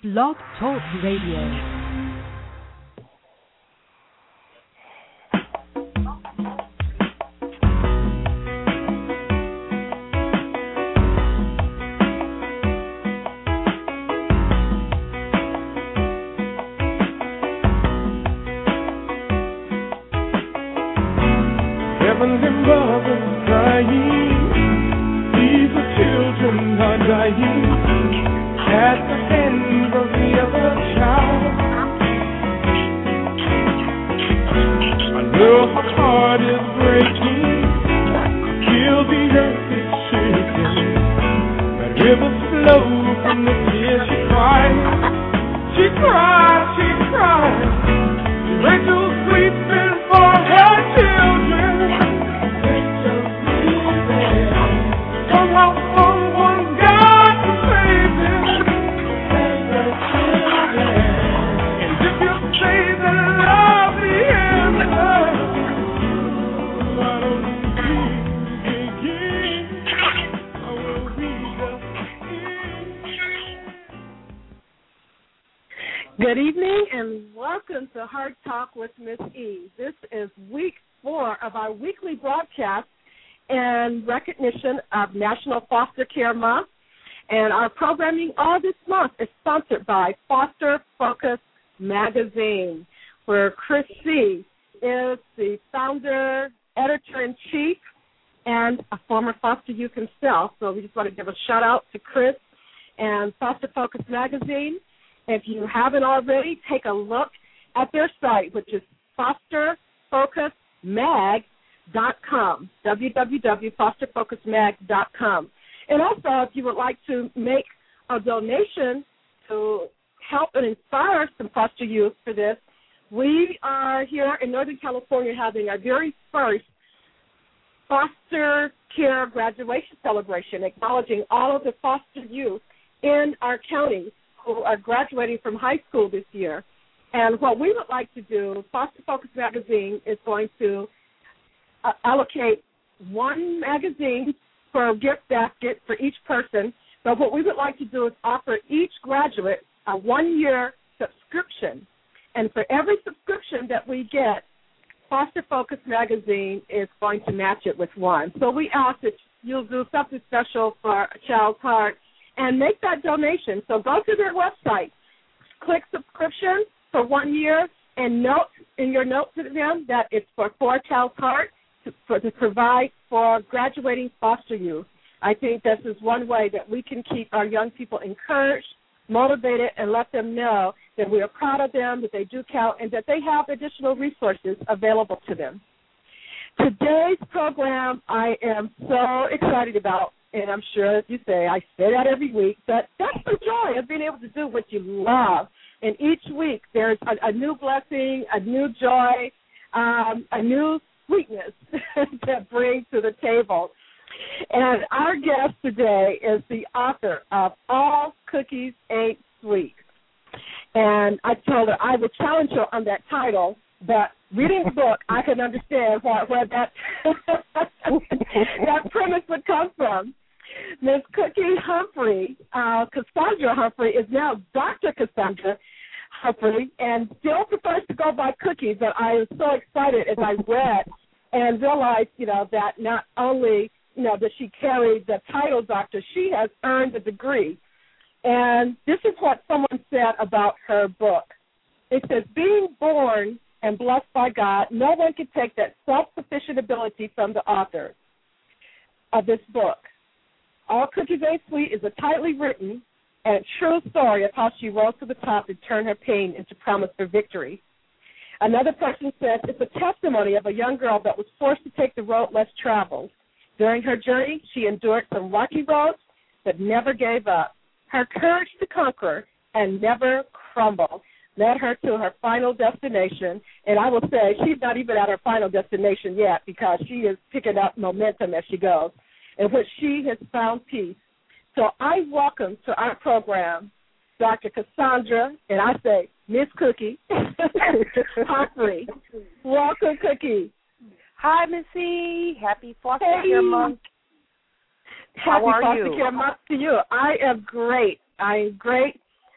Blog Talk Radio. Heavenly Mother crying, these are children are dying at the hands of the other child. I know her heart is breaking, feel the earth is shaking, but rivers flow from the tears she cries. She cries, she cries, Rachel weeping for her children. Somehow someone got to save them. And if you say that love the answer, why don't you begin? I will be the Good evening and welcome to Heart Talk with Miss E. This is week 4 of our weekly broadcast in recognition of National Foster Care Month. And our programming all this month is sponsored by Foster Focus Magazine, where Chris C. is the founder, editor-in-chief, and a former foster youth himself. So we just want to give a shout-out to Chris and Foster Focus Magazine. If you haven't already, take a look at their site, which is fosterfocusmag.com, www.fosterfocusmag.com. And also, if you would like to make a donation to help and inspire some foster youth for this, we are here in Northern California having our very first foster care graduation celebration, acknowledging all of the foster youth in our county who are graduating from high school this year. And what we would like to do, Foster Focus Magazine is going to allocate one magazine for a gift basket for each person. But what we would like to do is offer each graduate a 1-year subscription. And for every subscription that we get, Foster Focus Magazine is going to match it with one. So we ask that you'll do something special for a child's heart and make that donation. So go to their website, click subscription for 1 year, and note in your note to them that it's for a child's heart to provide for graduating foster youth. I think this is one way that we can keep our young people encouraged, motivated, and let them know that we are proud of them, that they do count, and that they have additional resources available to them. Today's program I am so excited about. And I'm sure, as you say, I say that every week, but that's the joy of being able to do what you love. And each week there's a new blessing, a new joy, a new sweetness to bring to the table. And our guest today is the author of All Cookies Ain't Sweet. And I told her I would challenge her on that title, but reading the book, I can understand where that that premise would come from. Ms. Cookie Humphrey, Cassandra Humphrey, is now Dr. Cassandra Humphrey and still prefers to go by Cookie, but I was so excited as I read and realized, that not only, that she carried the title doctor, she has earned a degree. And this is what someone said about her book. It says, being born and blessed by God, no one can take that self-sufficient ability from the author of this book. All Cookies Ain't Sweet is a tightly written and true story of how she rose to the top and turned her pain into promise for victory. Another person says it's a testimony of a young girl that was forced to take the road less traveled. During her journey, she endured some rocky roads but never gave up. Her courage to conquer and never crumble led her to her final destination. And I will say she's not even at her final destination yet because she is picking up momentum as she goes, in which she has found peace. So I welcome to our program Dr. Cassandra, and I say Miss Cookie Humphrey. Welcome, Cookie. Hi, Missy. Happy Foster Care Month. How are you? Happy Foster Care Month to you. I am great.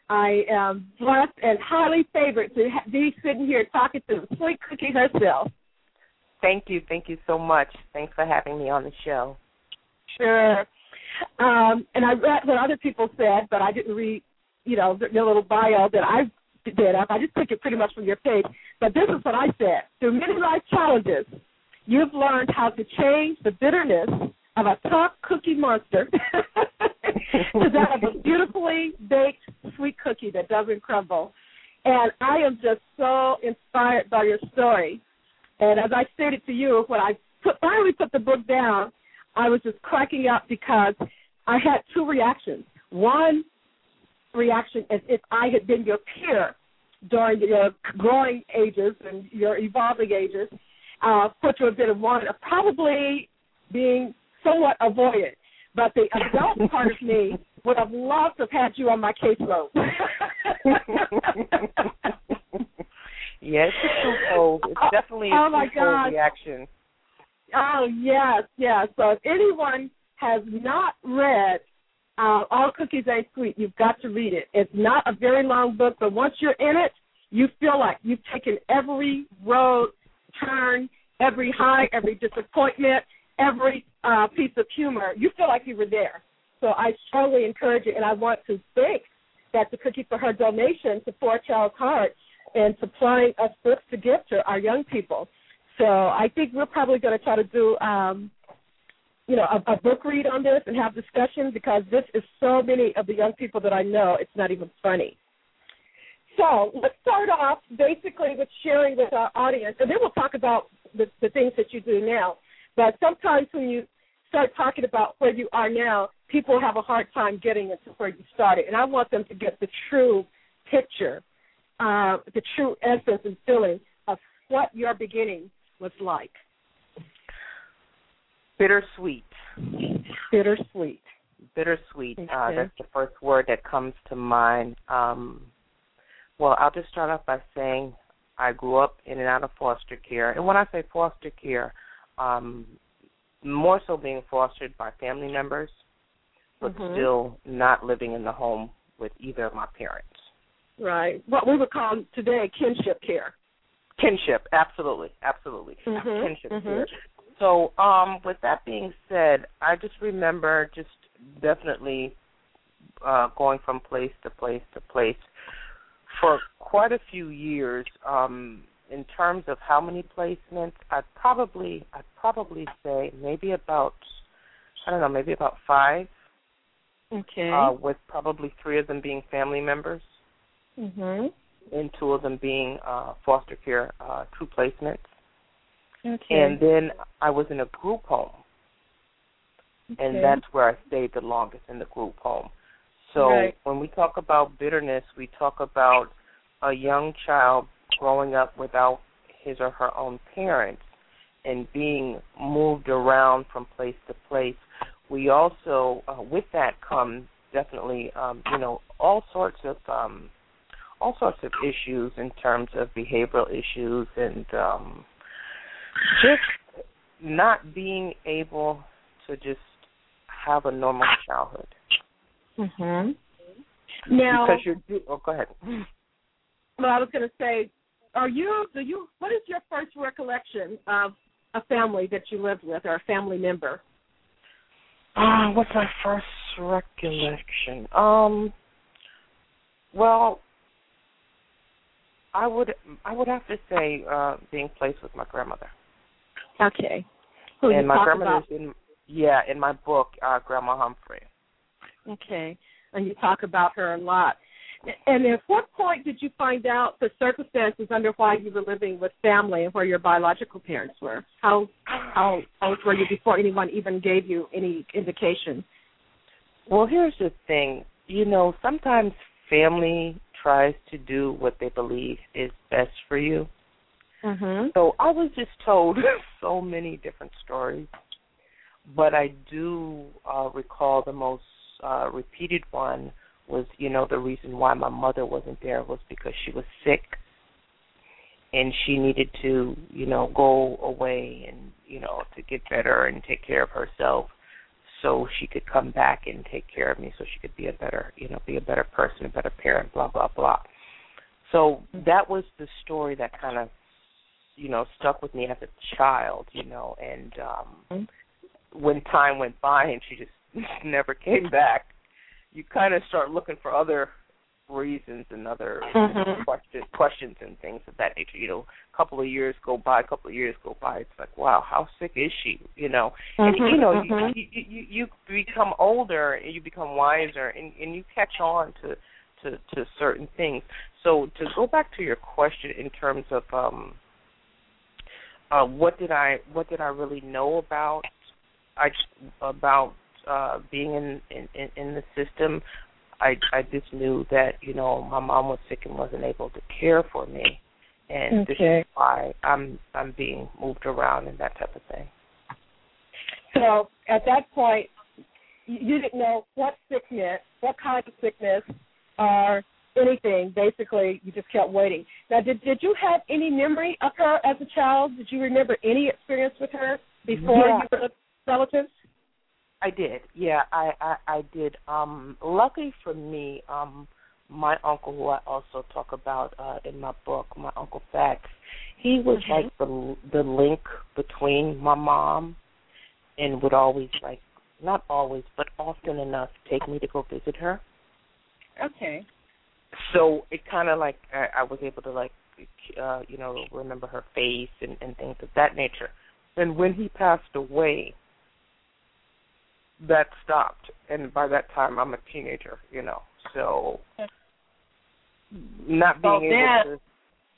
I am blessed and highly favored to be sitting here talking to the Sweet Cookie herself. Thank you so much. Thanks for having me on the show. Sure. And I read what other people said, but I didn't read, the little bio that I did up. I just took it pretty much from your page. But this is what I said. Through many life challenges, you've learned how to change the bitterness of a tough cookie monster to that of a beautifully baked sweet cookie that doesn't crumble. And I am just so inspired by your story. And as I stated to you, when I finally put the book down, I was just cracking up because I had two reactions. One reaction as if I had been your peer during your growing ages and your evolving ages, which would have been one of probably being somewhat avoided. But the adult part of me would have loved to have had you on my caseload. Yes, it's twofold. It's definitely a twofold reaction. Oh, yes. So if anyone has not read All Cookies Ain't Sweet, you've got to read it. It's not a very long book, but once you're in it, you feel like you've taken every road, turn, every high, every disappointment, every piece of humor. You feel like you were there. So I strongly encourage it, and I want to thank Dr. Cookie for her donation to Poor Child's Heart and supplying us books to give to our young people. So I think we're probably going to try to do, a book read on this and have discussion because this is so many of the young people that I know it's not even funny. So let's start off basically with sharing with our audience, and then we'll talk about the things that you do now. But sometimes when you start talking about where you are now, people have a hard time getting into where you started, and I want them to get the true picture, the true essence and feeling of what your beginning was like. Bittersweet. Bittersweet. Bittersweet. Okay. That's the first word that comes to mind. Well, I'll just start off by saying I grew up in and out of foster care. And when I say foster care, more so being fostered by family members, but still not living in the home with either of my parents. Right. What we would call today kinship care. Kinship, absolutely. Kinship care. So with that being said, I just remember just definitely going from place to place to place for quite a few years. In terms of how many placements, I'd probably say maybe about 5. Okay. With probably 3 of them being family members. And 2 of them being foster care, true placements. Okay. And then I was in a group home, and that's where I stayed the longest, in the group home. So when we talk about bitterness, we talk about a young child growing up without his or her own parents and being moved around from place to place. We also, with that comes definitely, all sorts of issues in terms of behavioral issues and just not being able to just have a normal childhood. Now, because go ahead. Well, I was going to say, what is your first recollection of a family that you lived with or a family member? What's my first recollection? Well, I would have to say being placed with my grandmother. Okay. And my grandmother's in my book, Grandma Humphrey. Okay. And you talk about her a lot. And at what point did you find out the circumstances under why you were living with family and where your biological parents were? How old were you before anyone even gave you any indication? Well, here's the thing. Sometimes family tries to do what they believe is best for you. So I was just told so many different stories, but I do recall the most repeated one was, the reason why my mother wasn't there was because she was sick and she needed to, go away and, to get better and take care of herself. so she could come back and take care of me, so she could be a better person, a better parent, blah, blah, blah. So that was the story that kind of, stuck with me as a child, and when time went by and she just never came back, you kind of start looking for other reasons and other questions and things of that nature. A couple of years go by. It's like, wow, how sick is she? And you become older and you become wiser and you catch on to certain things. So to go back to your question in terms of what did I really know about being in the system. I just knew that, my mom was sick and wasn't able to care for me, and this is why I'm being moved around and that type of thing. So at that point, you didn't know what sickness, what kind of sickness, or anything. Basically, you just kept waiting. Now, did you have any memory of her as a child? Did you remember any experience with her before you were relatives? I did, yeah, I did. Luckily for me, my uncle, who I also talk about in my book, my Uncle Fax, he was like the link between my mom and would always, not always, but often enough, take me to go visit her. Okay. So it kind of I was able to remember her face and things of that nature. And when he passed away, that stopped, and by that time I'm a teenager, so not being able to.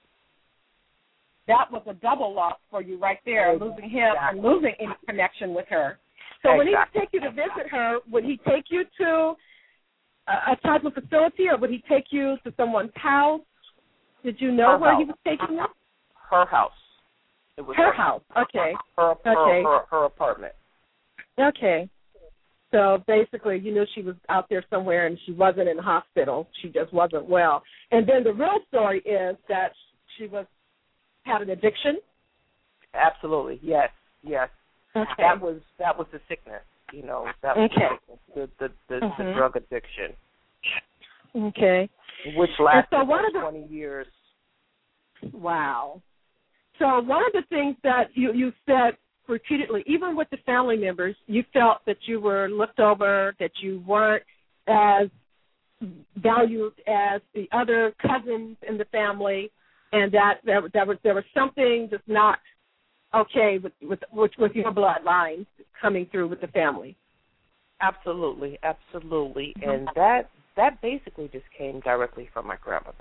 That was a double loss for you right there, losing him and losing any connection with her. So when he would take you to visit her, would he take you to a type of facility, or would he take you to someone's house? Did you know where he was taking you? Her house. It was her house. Okay. Her apartment. Okay. So basically, you knew she was out there somewhere and she wasn't in the hospital. She just wasn't well. And then the real story is that she had an addiction. Absolutely, yes. Okay. That was the sickness, That was the drug addiction. Okay. Which lasted 20 years. Wow. So one of the things that you said repeatedly, even with the family members, you felt that you were looked over, that you weren't as valued as the other cousins in the family, and that there was something just not okay with your bloodline coming through with the family. Absolutely. And that basically just came directly from my grandmother.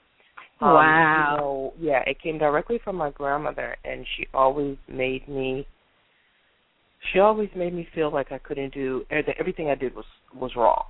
Wow. It came directly from my grandmother, and she always made me feel like I couldn't do everything I did was wrong.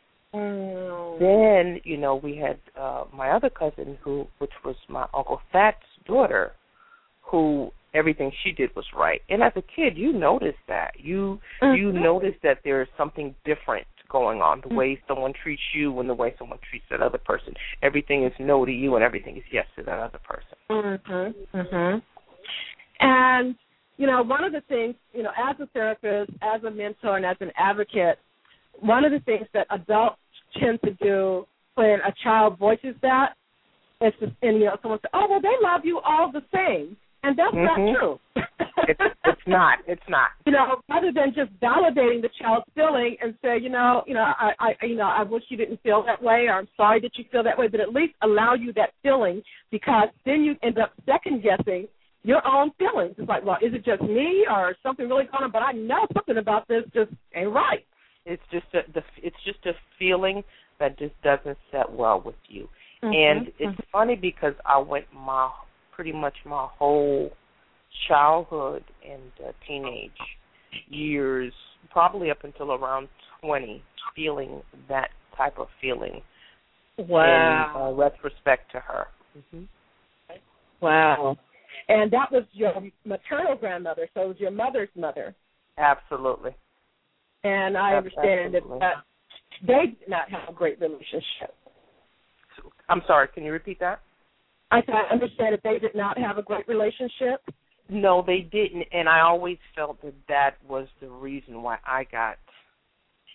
Then, we had my other cousin, which was my Uncle Fat's daughter, who everything she did was right. And as a kid, you notice that. You notice that there is something different going on, the way someone treats you and the way someone treats that other person. Everything is no to you and everything is yes to that other person. And, one of the things, as a therapist, as a mentor, and as an advocate, one of the things that adults tend to do when a child voices that is someone says, oh, well, they love you all the same. And that's not true. It's not. Rather than just validating the child's feeling and say, I wish you didn't feel that way, or I'm sorry that you feel that way, but at least allow you that feeling, because then you end up second guessing your own feelings. It's like, well, is it just me or something really going on? But I know something about this just ain't right. It's just a feeling that just doesn't set well with you. And it's funny because I went pretty much my whole childhood and teenage years, probably up until around 20, feeling that type of feeling. Wow. In retrospect to her. Wow. And that was your maternal grandmother, so it was your mother's mother. Absolutely. And I understand that they did not have a great relationship. I'm sorry, can you repeat that? I understand that they did not have a great relationship. No, they didn't, and I always felt that was the reason why I got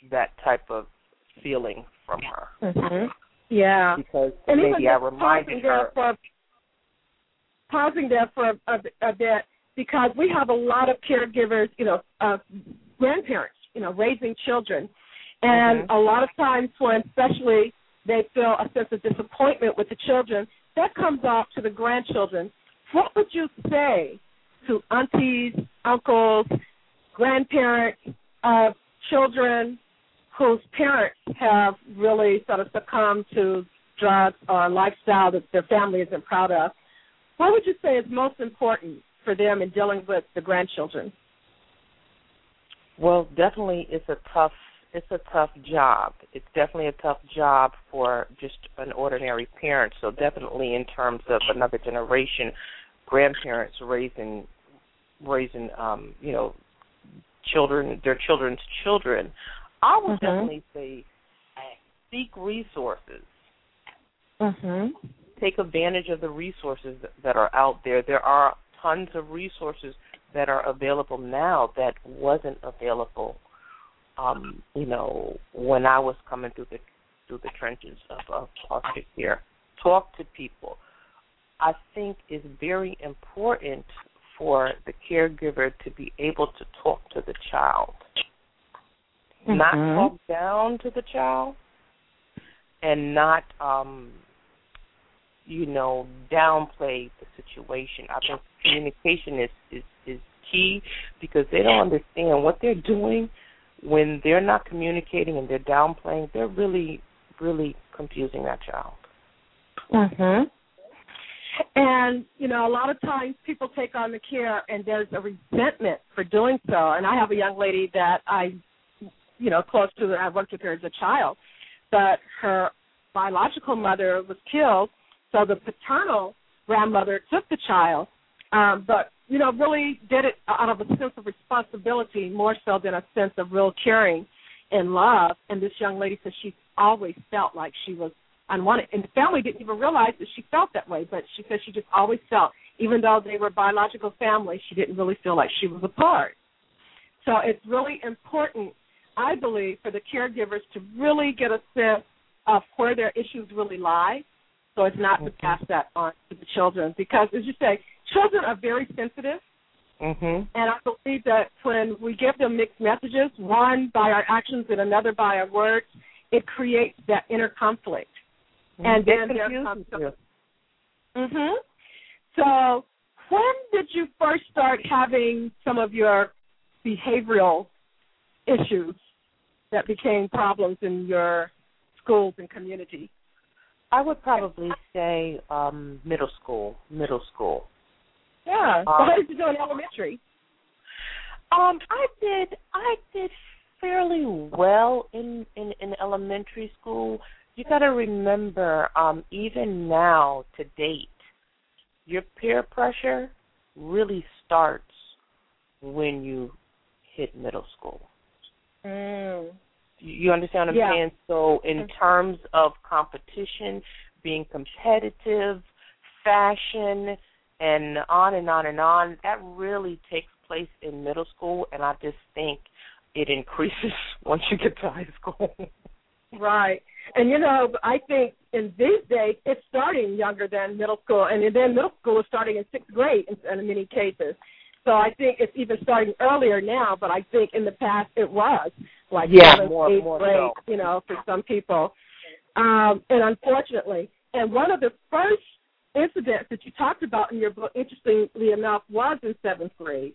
that type of feeling from her. Mm-hmm. Yeah. Because and maybe I reminded her. Pausing there for a bit, because we have a lot of caregivers, grandparents, raising children. And a lot of times when especially they feel a sense of disappointment with the children, that comes off to the grandchildren. What would you say to aunties, uncles, grandparents of children whose parents have really sort of succumbed to drugs or a lifestyle that their family isn't proud of? What would you say is most important for them in dealing with the grandchildren? Well, definitely it's a tough job. It's definitely a tough job for just an ordinary parent. So definitely in terms of another generation, grandparents raising children, their children's children, I would definitely say seek resources. Take advantage of the resources that are out there. There are tons of resources that are available now that wasn't available, when I was coming through the trenches of foster care. Talk to people. I think it's very important for the caregiver to be able to talk to the child, not talk down to the child, and not downplay the situation. I think communication is key, because they don't understand what they're doing when they're not communicating and they're downplaying. They're really, really confusing that child. And, a lot of times people take on the care and there's a resentment for doing so. And I have a young lady that I worked with her as a child, but her biological mother was killed. So the paternal grandmother took the child, but, really did it out of a sense of responsibility more so than a sense of real caring and love. And this young lady said she always felt like she was unwanted. And the family didn't even realize that she felt that way, but she said she just always felt, even though they were biological family, she didn't really feel like she was a part. So it's really important, I believe, for the caregivers to really get a sense of where their issues really lie, so it's not to pass that on to the children. Because, as you say, children are very sensitive, and I believe that when we give them mixed messages, one by our actions and another by our words, it creates that inner conflict. And then there comes So when did you first start having some of your behavioral issues that became problems in your schools and community? I would probably say middle school. Yeah. So how did you do in elementary? I did fairly well in elementary school. You got to remember, even now to date, your peer pressure really starts when you hit middle school. You understand what I'm saying? So in terms of competition, being competitive, fashion, and on and on and on, that really takes place in middle school, and I just think it increases once you get to high school. Right. And, I think in these days it's starting younger than middle school, and then middle school is starting in 6th grade in many cases. So I think it's even starting earlier now, but I think in the past it was like 7th, 8th grade, so. For some people. And unfortunately, and one of the first incidents that you talked about in your book, interestingly enough, was in 7th grade.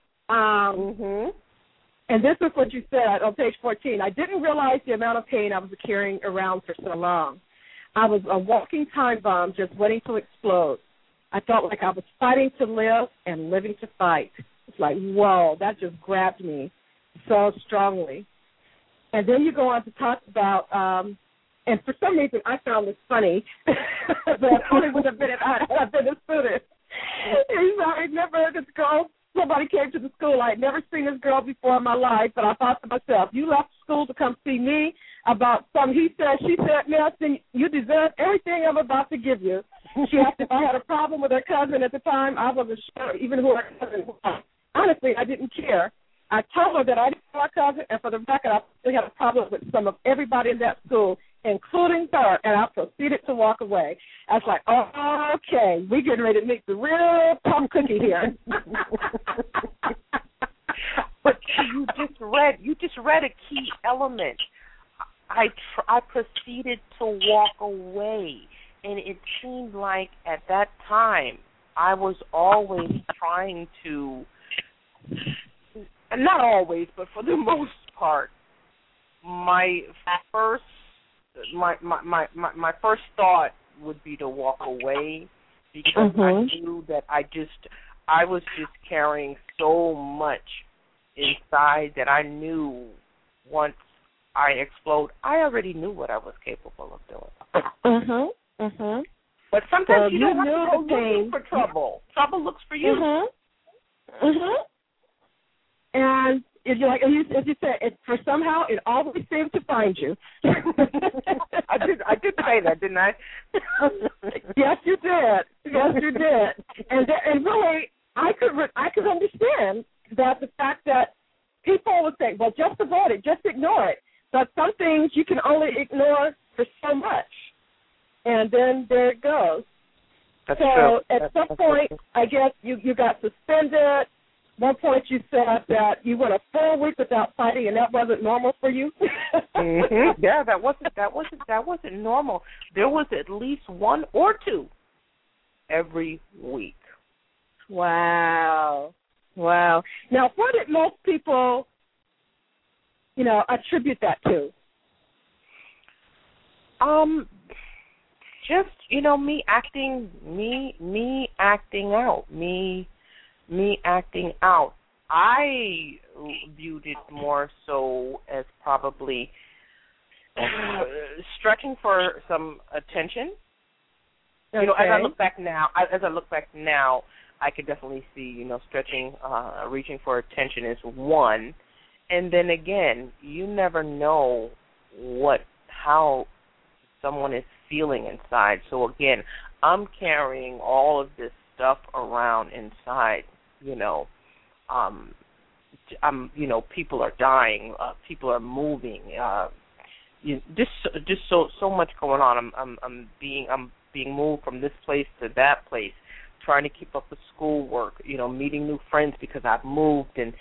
And this is what you said on page 14. I didn't realize the amount of pain I was carrying around for so long. I was a walking time bomb just waiting to explode. I felt like I was fighting to live and living to fight. It's like, whoa, that just grabbed me so strongly. And then you go on to talk about, and for some reason I found this funny, but only would have been if I had been a student. I remember this girl, somebody came to the school. I had never seen this girl before in my life, but I thought to myself, you left school to come see me about some he said, she said, Nelson, you deserve everything I'm about to give you. She asked if I had a problem with her cousin at the time. I wasn't sure even who her cousin was. Honestly, I didn't care. I told her that I didn't know my cousin, and for the record, I still had a problem with some of everybody in that school, including her, and I proceeded to walk away. I was like, oh, okay, we're getting ready to make the real plum cookie here. But you just read a key element. I proceeded to walk away, and it seemed like at that time I was always trying to, not always, but for the most part, my first thought would be to walk away, because I knew that I was just carrying so much inside that I knew once I explode, I already knew what I was capable of doing. But sometimes you don't have to go looking for trouble. Trouble looks for you. And if you like, as you said, for somehow it always seems to find you. I did say that, didn't I? Yes, you did. Yes, you did. And really, I could understand that the fact that people would say, well, just avoid it, just ignore it. But some things you can only ignore for so much. And then there it goes. That's true. At some point, I guess you got suspended. One point you said that you went a full week without fighting, and that wasn't normal for you. Yeah, that wasn't normal. There was at least one or two every week. Wow. Now, what did most people, attribute that to? Just, me acting out. I viewed it more so as probably stretching for some attention. Okay. As I look back now, I could definitely see, stretching, reaching for attention is one. And then again, you never know how someone is feeling inside. So again, I'm carrying all of this stuff around inside. People are dying, people are moving. Just so much going on. I'm being moved from this place to that place, trying to keep up with schoolwork. Meeting new friends because I've moved, and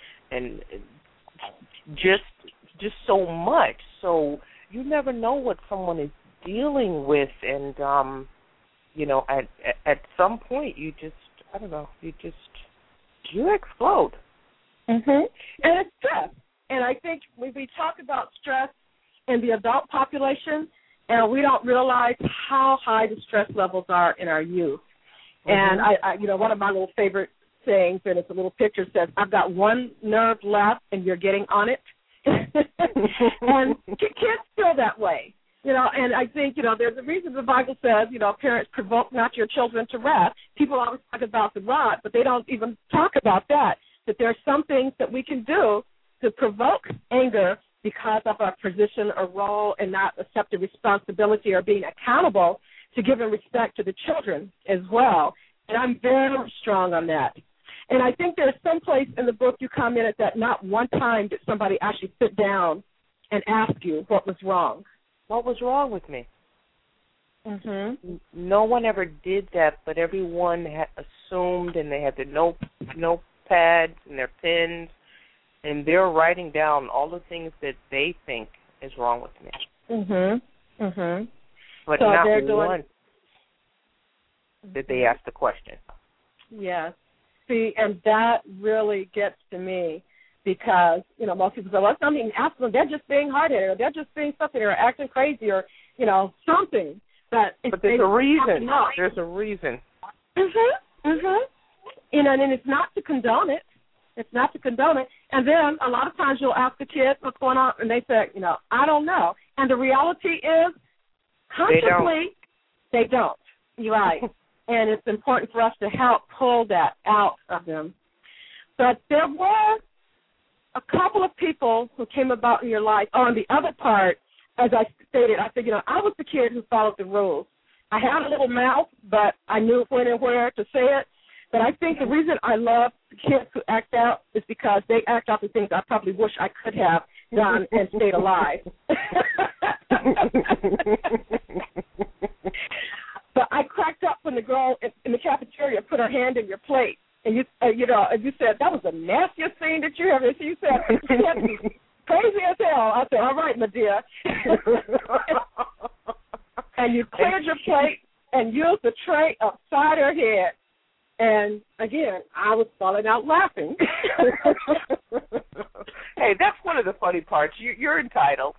just so much. So you never know what someone is dealing with, and at some point you explode. And it's stress. And I think when we talk about stress in the adult population, and we don't realize how high the stress levels are in our youth. And I one of my little favorite sayings, and it's a little picture, says, I've got one nerve left and you're getting on it. And kids feel that way. And I think, there's a reason the Bible says, parents, provoke not your children to wrath. People always talk about the rod, but they don't even talk about that there are some things that we can do to provoke anger because of our position or role and not accepting responsibility or being accountable to giving respect to the children as well. And I'm very strong on that. And I think there's some place in the book you commented that not one time did somebody actually sit down and ask you what was wrong. What was wrong with me? No one ever did that, but everyone had assumed, and they had their notepads and their pens, and they're writing down all the things that they think is wrong with me. But so not once did they ask the question. Yes. See, and that really gets to me because, most people say, well, it's not even asking them. They're just being hard-headed, or they're just being something, or acting crazy, or, something. But there's a reason. There's a reason. And it's not to condone it. It's not to condone it. And then a lot of times you'll ask the kids what's going on, and they say, I don't know. And the reality is, consciously, they don't. You're right. And it's important for us to help pull that out of them. But there were a couple of people who came about in your life. Oh, and the other part, as I stated, I said, I was the kid who followed the rules. I had a little mouth, but I knew when and where to say it. But I think the reason I love kids who act out is because they act out the things I probably wish I could have done and stayed alive. But I cracked up when the girl in the cafeteria put her hand in your plate, and you said that was the nastiest thing that you ever. So you said crazy as hell. I said, all right, my dear. And you cleared your plate and used the tray upside her head. And, again, I was falling out laughing. Hey, that's one of the funny parts. You're entitled.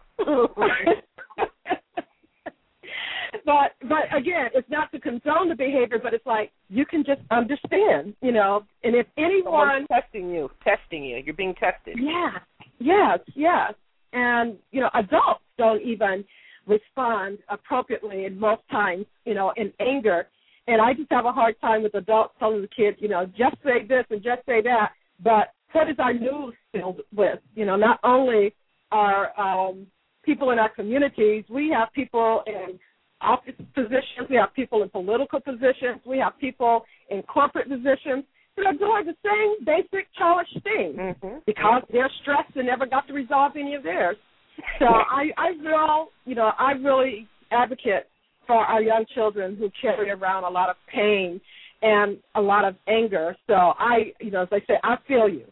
But again, it's not to condone the behavior, but it's like you can just understand, And if anyone... Someone's testing you. You're being tested. Yeah, yes. And, adults don't even respond appropriately in most times, in anger. And I just have a hard time with adults telling the kids, just say this and just say that. But what is our news filled with? Not only are people in our communities, we have people in office positions, we have people in political positions, we have people in corporate positions that are doing the same basic childish thing because they're stressed and never got to resolve any of theirs. So I really advocate for our young children who carry around a lot of pain and a lot of anger. So as I say, I feel you.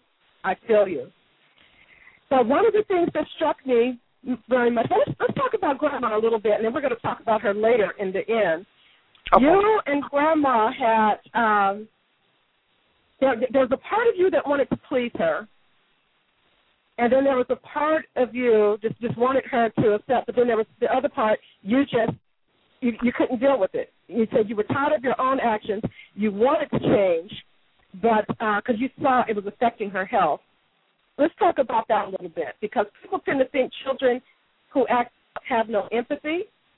So one of the things that struck me very much, let's talk about Grandma a little bit, and then we're going to talk about her later in the end. Okay. You and Grandma had, there was a part of you that wanted to please her, and then there was a part of you just wanted her to accept, but then there was the other part, you couldn't deal with it. You said you were tired of your own actions. You wanted to change, but because you saw it was affecting her health. Let's talk about that a little bit, because people tend to think children who act have no empathy.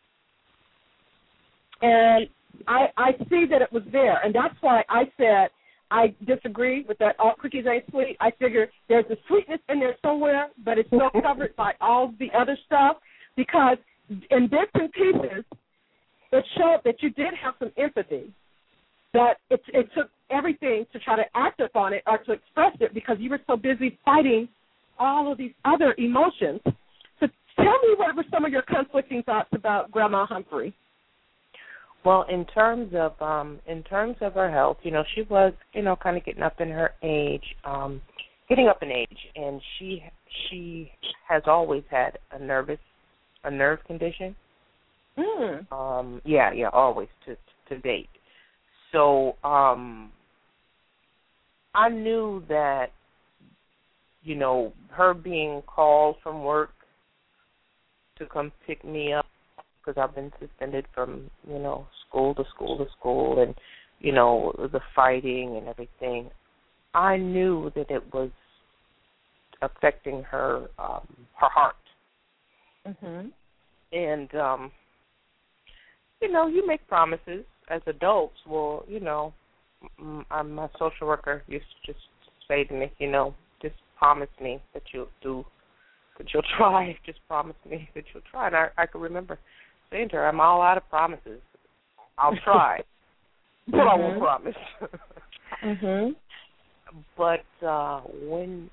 And I see that it was there, and that's why I said I disagree with that all cookies ain't sweet. I figure there's a sweetness in there somewhere, but it's still covered by all the other stuff, because in bits and pieces, it showed that you did have some empathy, that it took everything to try to act upon it or to express it because you were so busy fighting all of these other emotions. So tell me what were some of your conflicting thoughts about Grandma Humphrey? Well, in terms of her health, she was, kind of getting up in age, and she has always had a nerve condition. Always to date. So I knew that, her being called from work to come pick me up, because I've been suspended from, school to school and, the fighting and everything, I knew that it was affecting her heart. Mm-hmm. And, you make promises as adults. Well, my social worker used to just say to me, just promise me that you'll try. Just promise me that you'll try. And I can remember saying to her, I'm all out of promises. I'll try, but I won't promise. But when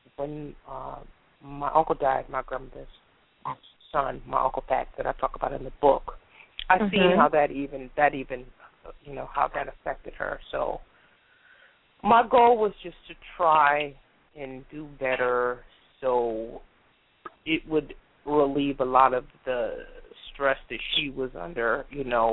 my uncle died, my grandmother's son, my Uncle Pat, that I talk about in the book, I seen how that even how that affected her. So my goal was just to try and do better, so it would relieve a lot of the stress that she was under.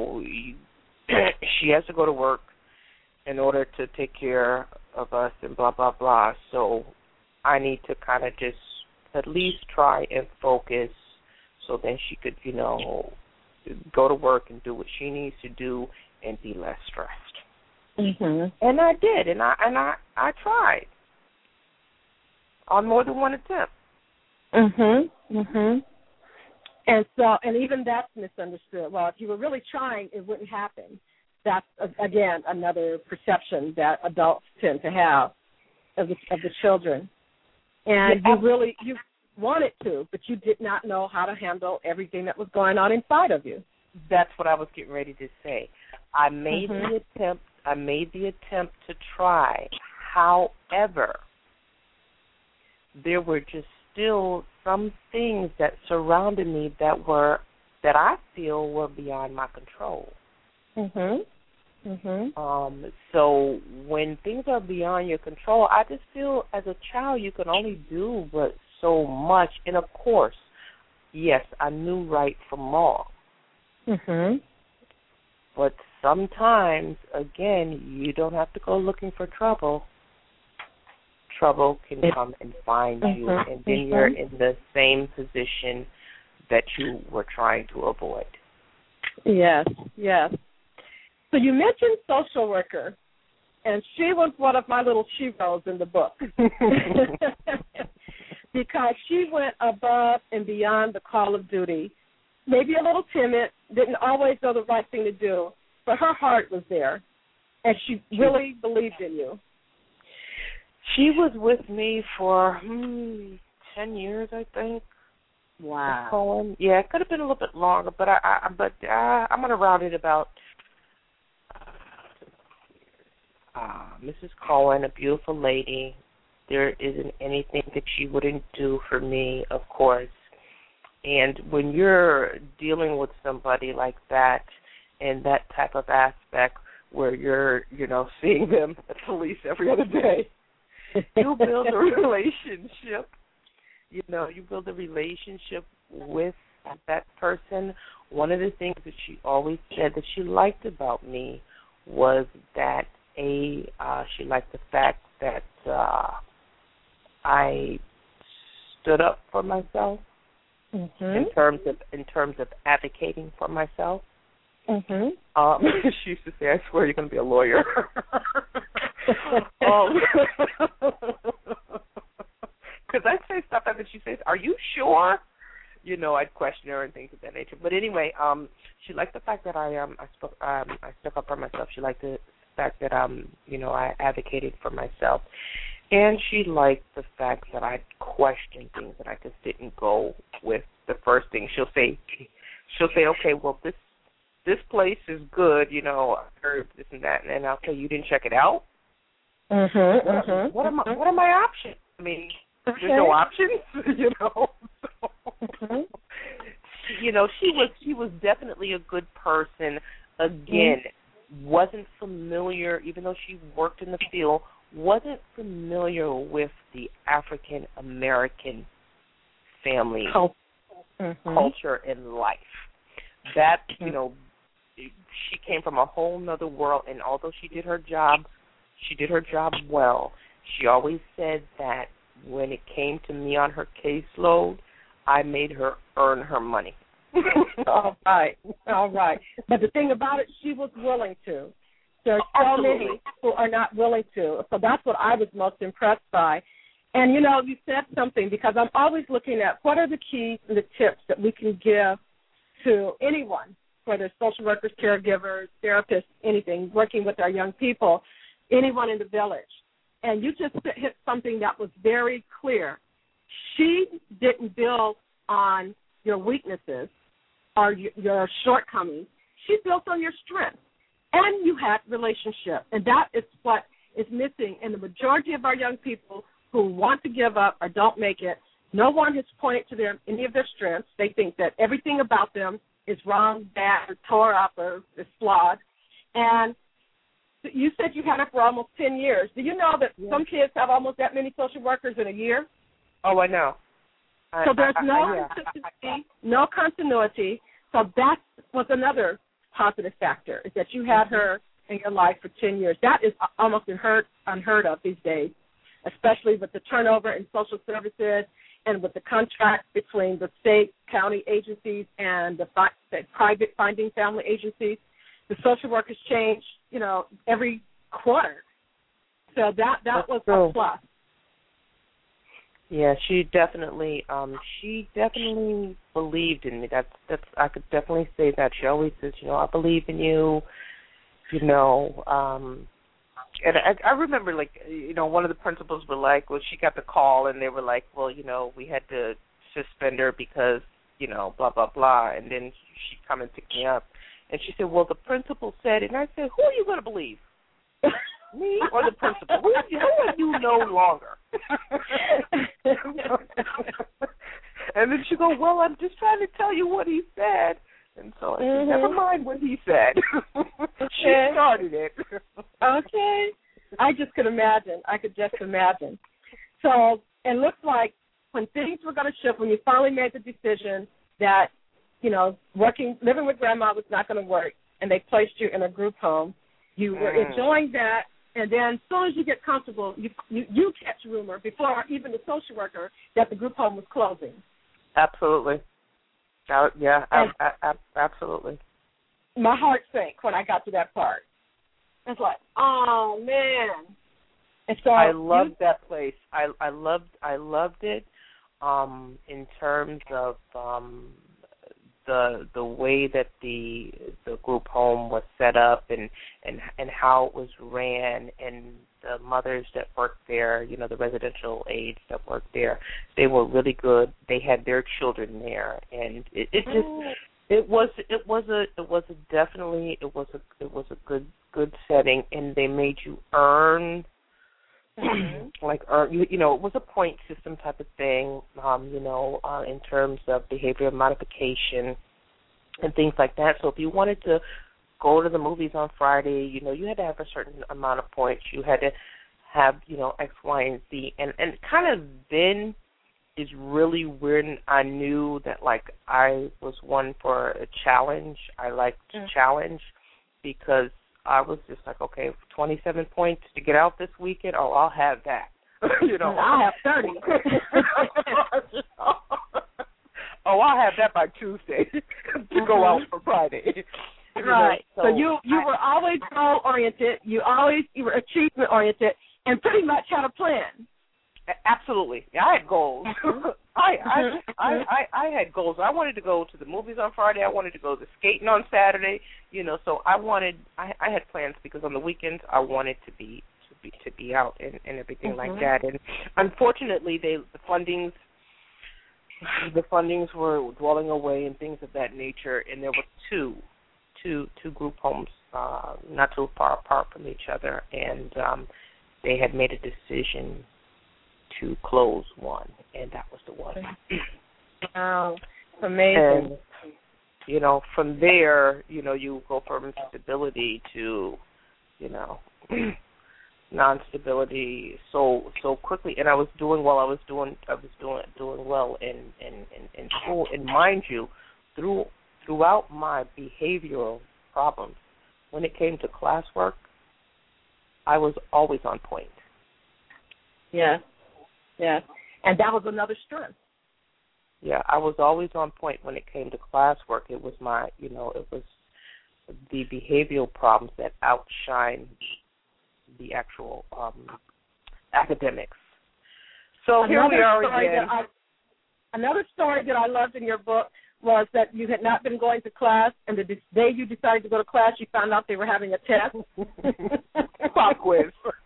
She has to go to work in order to take care of us and blah, blah, blah. So I need to kind of just at least try and focus so then she could, go to work and do what she needs to do and be less stressed. And I did, and I tried on more than one attempt. And so, and even that's misunderstood. Well, if you were really trying, it wouldn't happen. That's, again, another perception that adults tend to have of the children. And you wanted to, but you did not know how to handle everything that was going on inside of you. That's what I was getting ready to say. I made the attempt. I made the attempt to try. However, there were just still some things that surrounded me that I feel were beyond my control. So when things are beyond your control, I just feel as a child you can only do but so much. And of course, yes, I knew right from wrong. But sometimes, again, you don't have to go looking for trouble. Trouble can come and find you, and then you're in the same position that you were trying to avoid. Yes, yes. So you mentioned social worker, and she was one of my little sheroes in the book because she went above and beyond the call of duty. Maybe a little timid, didn't always know the right thing to do, but her heart was there, and she really believed in you. She was with me for 10 years, I think. Wow. Yeah, it could have been a little bit longer, but I'm going to round it about Mrs. Cohen, a beautiful lady. There isn't anything that she wouldn't do for me, of course. And when you're dealing with somebody like that and that type of aspect where you're, seeing them at least every other day, you build a relationship. You build a relationship with that person. One of the things that she always said that she liked about me was that she liked the fact that I stood up for myself in terms of advocating for myself. She used to say, "I swear you're going to be a lawyer." Because I'd say stuff and she says, "Are you sure?" I'd question her and things of that nature. But anyway, she liked the fact that I stuck up for myself. She liked the fact that I advocated for myself, and she liked the fact that I questioned things and I just didn't go with the first thing. She'll say, "Okay, well this place is good. I heard this and that," and I'll say, "You didn't check it out." What are my options? I mean, there's no options, She was definitely a good person. Again, wasn't familiar, even though she worked in the field, wasn't familiar with the African American family culture and life. That she came from a whole nother world, and although she did her job well. She always said that when it came to me on her caseload, I made her earn her money. All right. But the thing about it, she was willing to. There are so many who are not willing to. So that's what I was most impressed by. And, you said something, because I'm always looking at what are the keys and the tips that we can give to anyone, whether it's social workers, caregivers, therapists, anything, working with our young people, anyone in the village. And you just hit something that was very clear. She didn't build on your weaknesses or your shortcomings. She built on your strengths. And you had relationship. And that is what is missing in the majority of our young people who want to give up or don't make it. No one has pointed to any of their strengths. They think that everything about them is wrong, bad, or tore up, or is flawed. And you said you had it for almost 10 years. Do you know that some kids have almost that many social workers in a year? Oh, I know. So there's no consistency, no continuity. So that was another positive factor, is that you had her in your life for 10 years. That is almost unheard of these days, especially with the turnover in social services and with the contract between the state, county agencies and the private finding family agencies. The social workers change, every quarter. So that was a plus. Yeah, she definitely believed in me. That's I could definitely say that. She always says, I believe in you. And I remember, one of the principals were like, well, she got the call, and they were like, well, we had to suspend her because, blah, blah, blah. And then she'd come and pick me up. And she said, well, the principal said, and I said, who are you going to believe? Me or the principal? Who are you no longer? And then she go, well, I'm just trying to tell you what he said. And so I said, never mind what he said. She started it. Okay. I just could imagine. I could just imagine. So it looks like when things were going to shift, when you finally made the decision that, you know, living with grandma was not going to work, and they placed you in a group home, you were enjoying that, and then as soon as you get comfortable, you catch rumor before even the social worker that the group home was closing. Absolutely. Absolutely. My heart sank when I got to that part. It's like, oh man. And so I loved that place. I loved it. In terms of the way that the group home was set up and how it was ran, and the mothers that worked there, you know, the residential aides that worked there, they were really good. They had their children there, and it was a good setting, and they made you earn. You know, it was a point system type of thing, in terms of behavior modification and things like that. So if you wanted to go to the movies on Friday, you know, you had to have a certain amount of points. You had to have, you know, X, Y, and Z. And kind of then is really when I knew that, like, I was one for a challenge. I liked to challenge because I was just like, okay, 27 points to get out this weekend. Oh, I'll have that. You know, I'll have 30. Oh, I'll have that by Tuesday to go out for Friday. Right. So you were always goal oriented. You were achievement oriented, and pretty much had a plan. Absolutely. Yeah, I had goals. I had goals. I wanted to go to the movies on Friday. I wanted to go to skating on Saturday. You know, so I had plans because on the weekends I wanted to be out and everything like that. And unfortunately, the fundings were dwelling away and things of that nature. And there were two group homes not too far apart from each other, and they had made a decision to close one, and that was the one. Wow, amazing. And, you know, from there, you know, you go from stability to, you know, non-stability so quickly. And I was doing well. I was doing well in school. And mind you, throughout my behavioral problems, when it came to classwork, I was always on point. Yeah. Yeah, and that was another strength. Yeah, I was always on point when it came to classwork. It was it was the behavioral problems that outshine the actual academics. So here we are again. Another story that I loved in your book was that you had not been going to class, and the day you decided to go to class, you found out they were having a test. Pop quiz.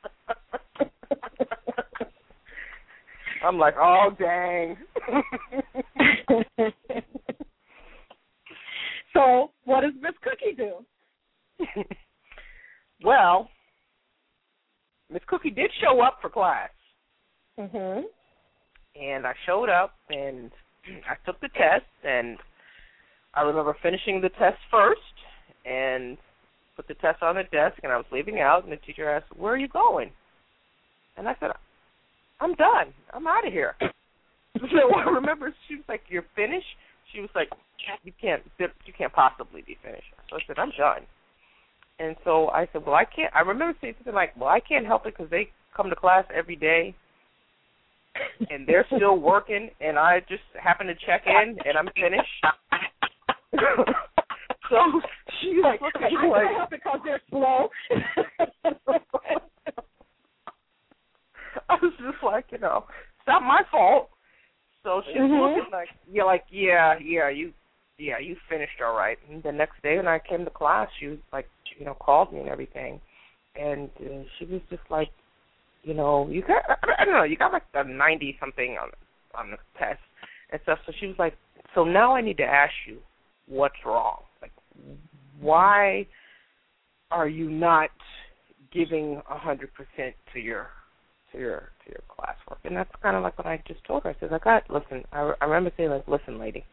I'm like, oh, dang. So what does Miss Cookie do? Well, Miss Cookie did show up for class. Mm-hmm. And I showed up, and I took the test, and I remember finishing the test first and put the test on the desk, and I was leaving out, and the teacher asked, where are you going? And I said, I'm done. I'm out of here. So I remember she was like, you're finished? She was like, you can't possibly be finished. So I said, I'm done. And so I said, well, I can't. I remember saying something like, well, I can't help it because they come to class every day, and they're still working, and I just happen to check in, and I'm finished. So she's like, I can't help it because they're slow. I was just like, you know, it's not my fault. So she's looking like, you finished all right. And the next day when I came to class, she was like, you know, called me and everything. And she was just like, you know, you got like a 90-something on the test and stuff. So she was like, so now I need to ask you what's wrong. Like, why are you not giving 100% to your classwork. And that's kind of like what I just told her. I said, listen, I remember saying, like, listen, lady,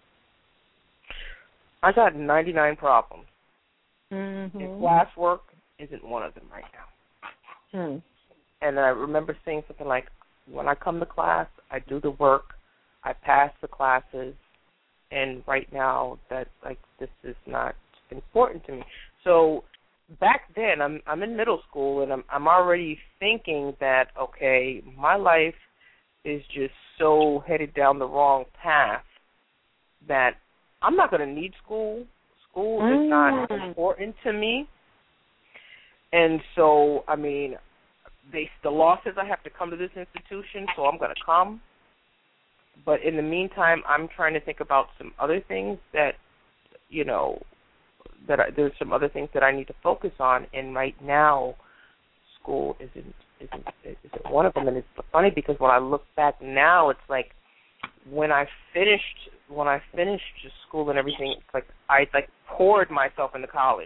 I got 99 problems. Mm-hmm. And classwork isn't one of them right now. Hmm. And I remember saying something like, when I come to class, I do the work, I pass the classes, and right now that this is not important to me. So back then, I'm in middle school, and I'm already thinking that, okay, my life is just so headed down the wrong path that I'm not going to need school. School is not important to me. And so, I mean, the law says I have to come to this institution, so I'm going to come. But in the meantime, I'm trying to think about some other things that, there's some other things that I need to focus on. And right now, school isn't one of them. And it's funny because when I look back now, it's like when I finished school and everything, it's like I poured myself into college,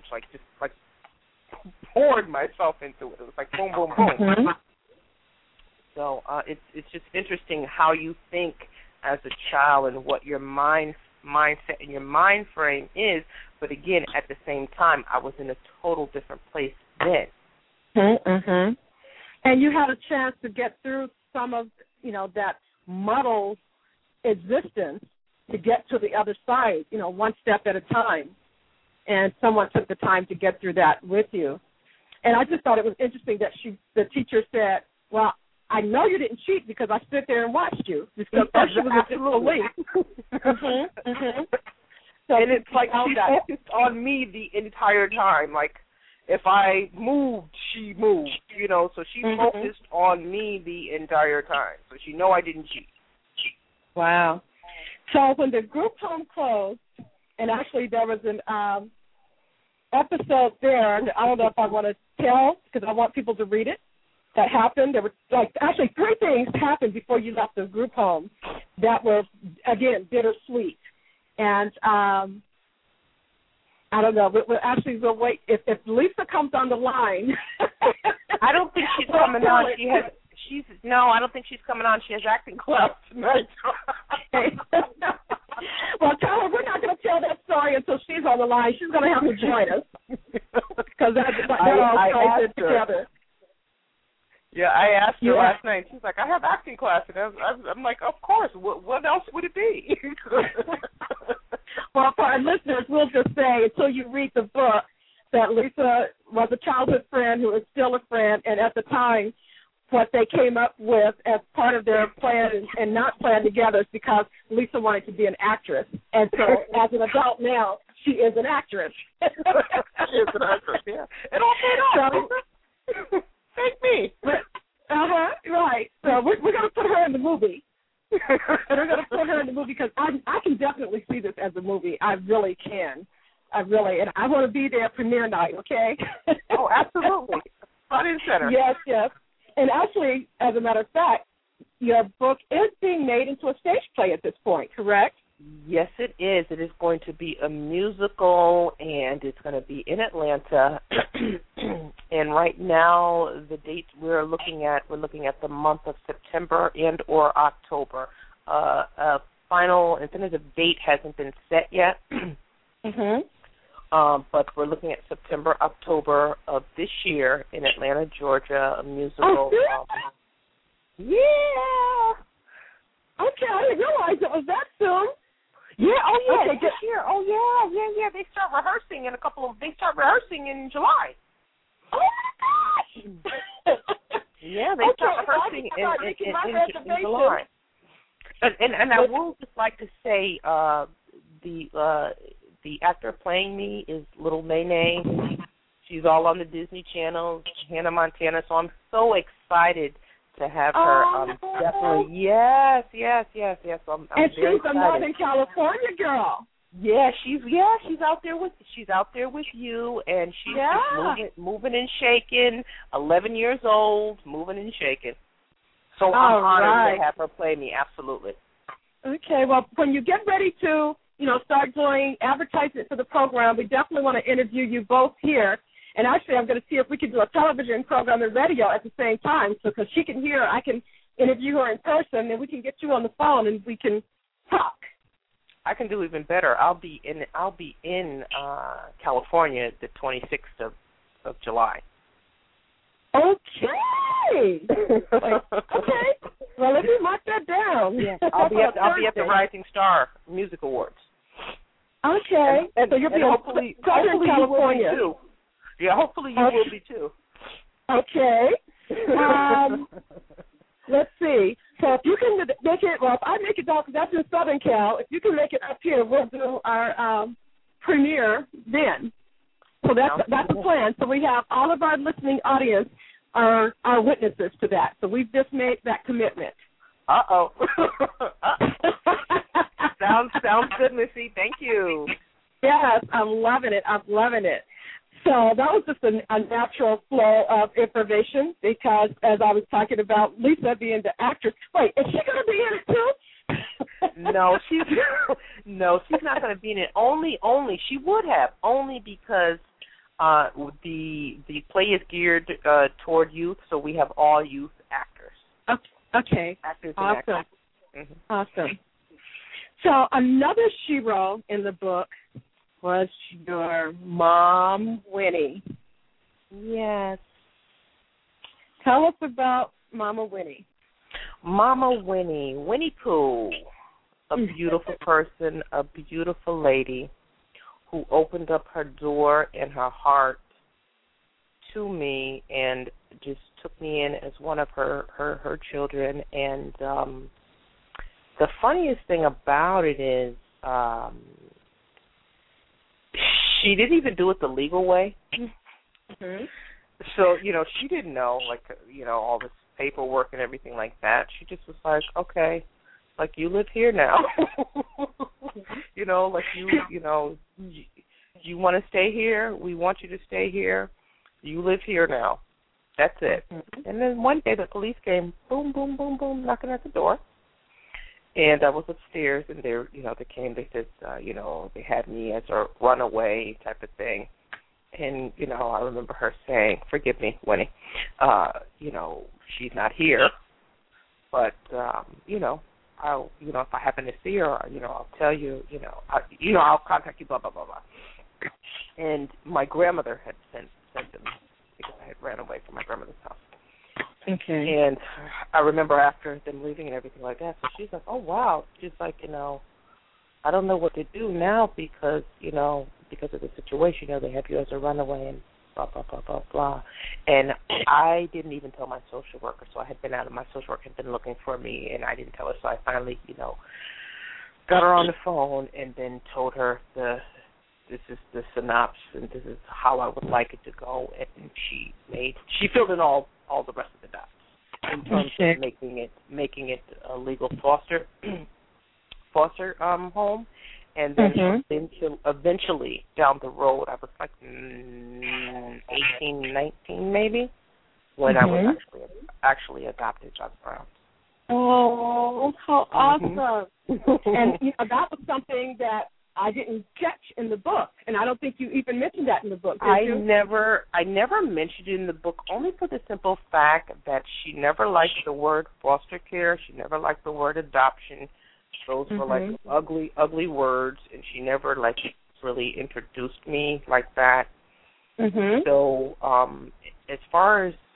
poured myself into it. It was like boom, boom, boom. Mm-hmm. So it's just interesting how you think as a child and what your mindset and your mind frame is. But again, at the same time, I was in a total different place then. Mm-hmm. And you had a chance to get through some of that muddled existence to get to the other side, one step at a time. And someone took the time to get through that with you. And I just thought it was interesting that the teacher said, well, I know you didn't cheat because I stood there and watched you. Because she was in disbelief. Mm-hmm. Mm-hmm. So and it's like she focused on me the entire time. Like, if I moved, she moved, so she focused on me the entire time. So she know I didn't cheat. Wow. So when the group home closed, and actually there was an episode there that I don't know if I want to tell because I want people to read it, that happened. There were actually 3 things happened before you left the group home that were, again, bittersweet. And I don't know. We'll wait. If Lisa comes on the line. I don't think she's coming on. I don't think she's coming on. She has acting class tonight. Well, tell her we're not going to tell that story until she's on the line. She's going to have to join us because they're all tied together. Yeah, I asked her last night. She's like, I have acting class. And I'm like, of course. What else would it be? Well, for our listeners, we'll just say, until you read the book, that Lisa was a childhood friend who is still a friend, and at the time, what they came up with as part of their plan and not plan together is because Lisa wanted to be an actress. And so as an adult now, she is an actress. She is an actress, yeah. It all paid off. Thank me. Right. So we're going to put her in the movie. We're going to put her in the movie because I can definitely see this as a movie. I really can. And I want to be there premiere night, okay? Oh, absolutely. Front and center. Yes. And actually, as a matter of fact, your book is being made into a stage play at this point, correct? Yes, it is. It is going to be a musical, and it's going to be in Atlanta. And right now, the dates we're looking at the month of September and or October. A final and definitive date hasn't been set yet. Mm-hmm. But we're looking at September, October of this year in Atlanta, Georgia, a musical. Yeah. Okay, I didn't realize it was that soon. Yeah, okay, this year. Oh, yeah. They start rehearsing in July. Oh, my gosh. Yeah, they start rehearsing in July. And I will just like to say the actor playing me is Little Nene. She's all on the Disney Channel, Hannah Montana. So I'm so excited to have her. Definitely, yes. So I'm and very she's excited. A Northern California girl. Yeah, she's out there with you, and she's just moving and shaking. 11 years old, moving and shaking. So I'm honored to have her play me. Absolutely. Okay. Well, when you get ready to start doing advertisement for the program, we definitely want to interview you both here. And actually, I'm going to see if we can do a television program and radio at the same time, so because she can hear, I can interview her in person, and we can get you on the phone and we can talk. I can do even better. I'll be in California the 26th of July. Okay. Okay. Well, let me mark that down. Yeah. I'll be at the Rising Star Music Awards. Okay. And so you'll be hopefully California. You will be too. Yeah, hopefully you will be too. Okay. Let's see. So if you can make it, well, if I make it down, because that's in Southern Cal, if you can make it up here, we'll do our premiere then. So that's the plan. So we have all of our listening audience are witnesses to that. So we've just made that commitment. Uh-oh. Sounds good, Missy. Thank you. Yes, I'm loving it. So that was just a natural flow of information because, as I was talking about Lisa being the actress. Wait, is she going to be in it too? No, she's not going to be in it. Only she would have only because the play is geared toward youth, so we have all youth actors. Okay. Actors awesome. And actors. Mm-hmm. Awesome. So another shero in the book was your mom, Winnie. Yes. Tell us about Mama Winnie. Mama Winnie, Winnie Pooh, a beautiful person, a beautiful lady who opened up her door and her heart to me and just took me in as one of her children. And the funniest thing about it is she didn't even do it the legal way. Mm-hmm. So, she didn't know, all this paperwork and everything like that. She just was like, okay, you live here now. You want to stay here? We want you to stay here. You live here now. That's it. Mm-hmm. And then one day the police came, boom, boom, boom, boom, knocking at the door. And I was upstairs, and they came. They said, they had me as a runaway type of thing. And I remember her saying, "Forgive me, Winnie. She's not here, but I'll, if I happen to see her, I'll tell you. I'll contact you. Blah blah blah blah." And my grandmother had sent them because I had ran away from my grandmother's house. Okay. And I remember after them leaving and everything like that, so she's like, "Oh wow," she's like, I don't know what to do now because of the situation. They have you as a runaway and blah blah blah blah blah. And I didn't even tell my social worker, so I had been out of my social worker had been looking for me, and I didn't tell her. So I finally, got her on the phone and then told her this is the synopsis and this is how I would like it to go. And she filled in all the rest of the dots in terms of making it a legal foster home, and then eventually down the road, I was like 18, 19 maybe, when I was actually adopted by the Browns. Oh, how awesome! And that was something that I didn't catch in the book, and I don't think you even mentioned that in the book, did you? I never mentioned it in the book, only for the simple fact that she never liked the word foster care. She never liked the word adoption. Those were ugly words, and she never really introduced me like that. Mm-hmm. So as far as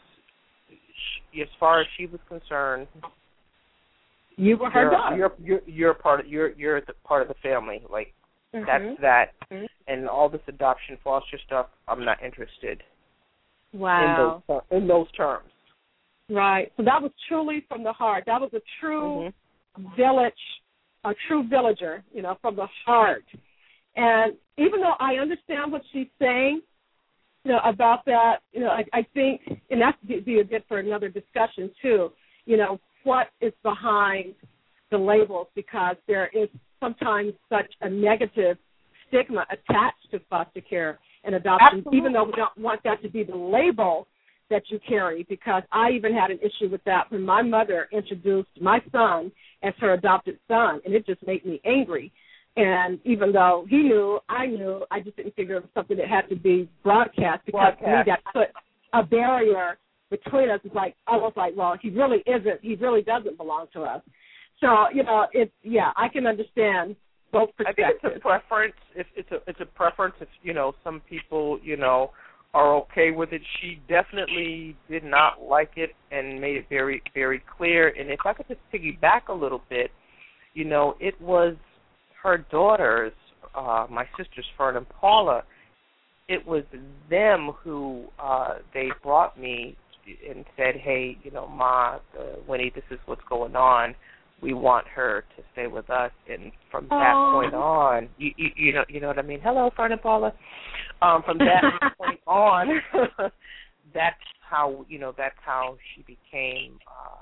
she was concerned, you were her daughter. You're the part of the family. That's that, and all this adoption, foster stuff. I'm not interested. Wow. In those terms. Right. So that was truly from the heart. That was a true a true villager, from the heart. And even though I understand what she's saying, about that, I think, and that's be a bit for another discussion too. What is behind the labels, because there is sometimes such a negative stigma attached to foster care and adoption, Absolutely. Even though we don't want that to be the label that you carry, because I even had an issue with that when my mother introduced my son as her adopted son, and it just made me angry. And even though he knew, I knew, I just didn't figure it was something that had to be broadcast because to me that put a barrier between us. It's like, almost like, well, he really doesn't belong to us. So, I can understand both perspectives. I think it's a preference. It's a preference. If, some people, are okay with it. She definitely did not like it and made it very, very clear. And if I could just piggyback a little bit, it was her daughters, my sisters, Fern and Paula, it was them who they brought me and said, hey, Ma, Winnie, this is what's going on. We want her to stay with us. And from that point on, you know what I mean? Hello, Fern and Paula. From that point on, that's how she became,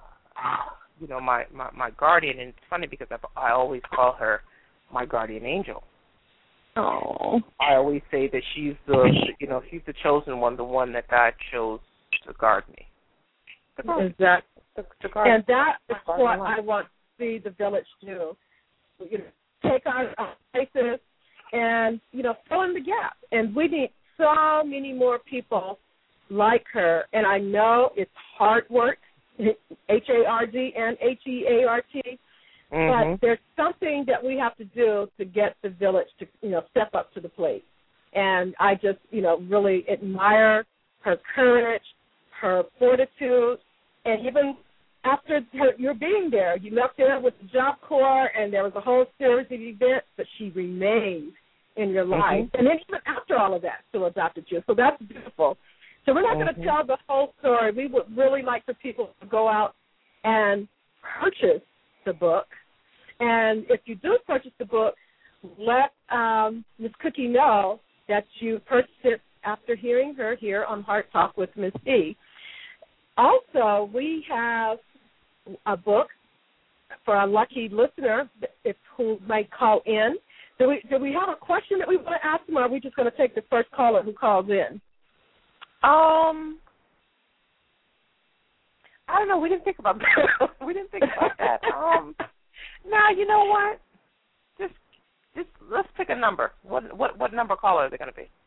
my guardian. And it's funny because I always call her my guardian angel. Oh. I always say that she's the chosen one, the one that God chose to guard me. Exactly. And that is what I want to see the village do. Take our places and, fill in the gap. And we need so many more people like her. And I know it's hard work, H-A-R-D and H-E-A-R-T. Mm-hmm. But there's something that we have to do to get the village to, step up to the plate. And I just, really admire her courage, her fortitude, and even after your being there, you left there with the Job Corps, and there was a whole series of events, but she remained in your life. Mm-hmm. And then even after all of that, still adopted you. So that's beautiful. So we're not going to tell the whole story. We would really like for people to go out and purchase the book. And if you do purchase the book, let Ms. Cookie know that you purchased it after hearing her here on Heart Talk with Ms. E. Also, we have a book for a lucky listener who might call in. Do we have a question that we want to ask them, or are we just going to take the first caller who calls in? I don't know. We didn't think about that. that. Now, you know what? Just let's pick a number. What number caller are they going to be?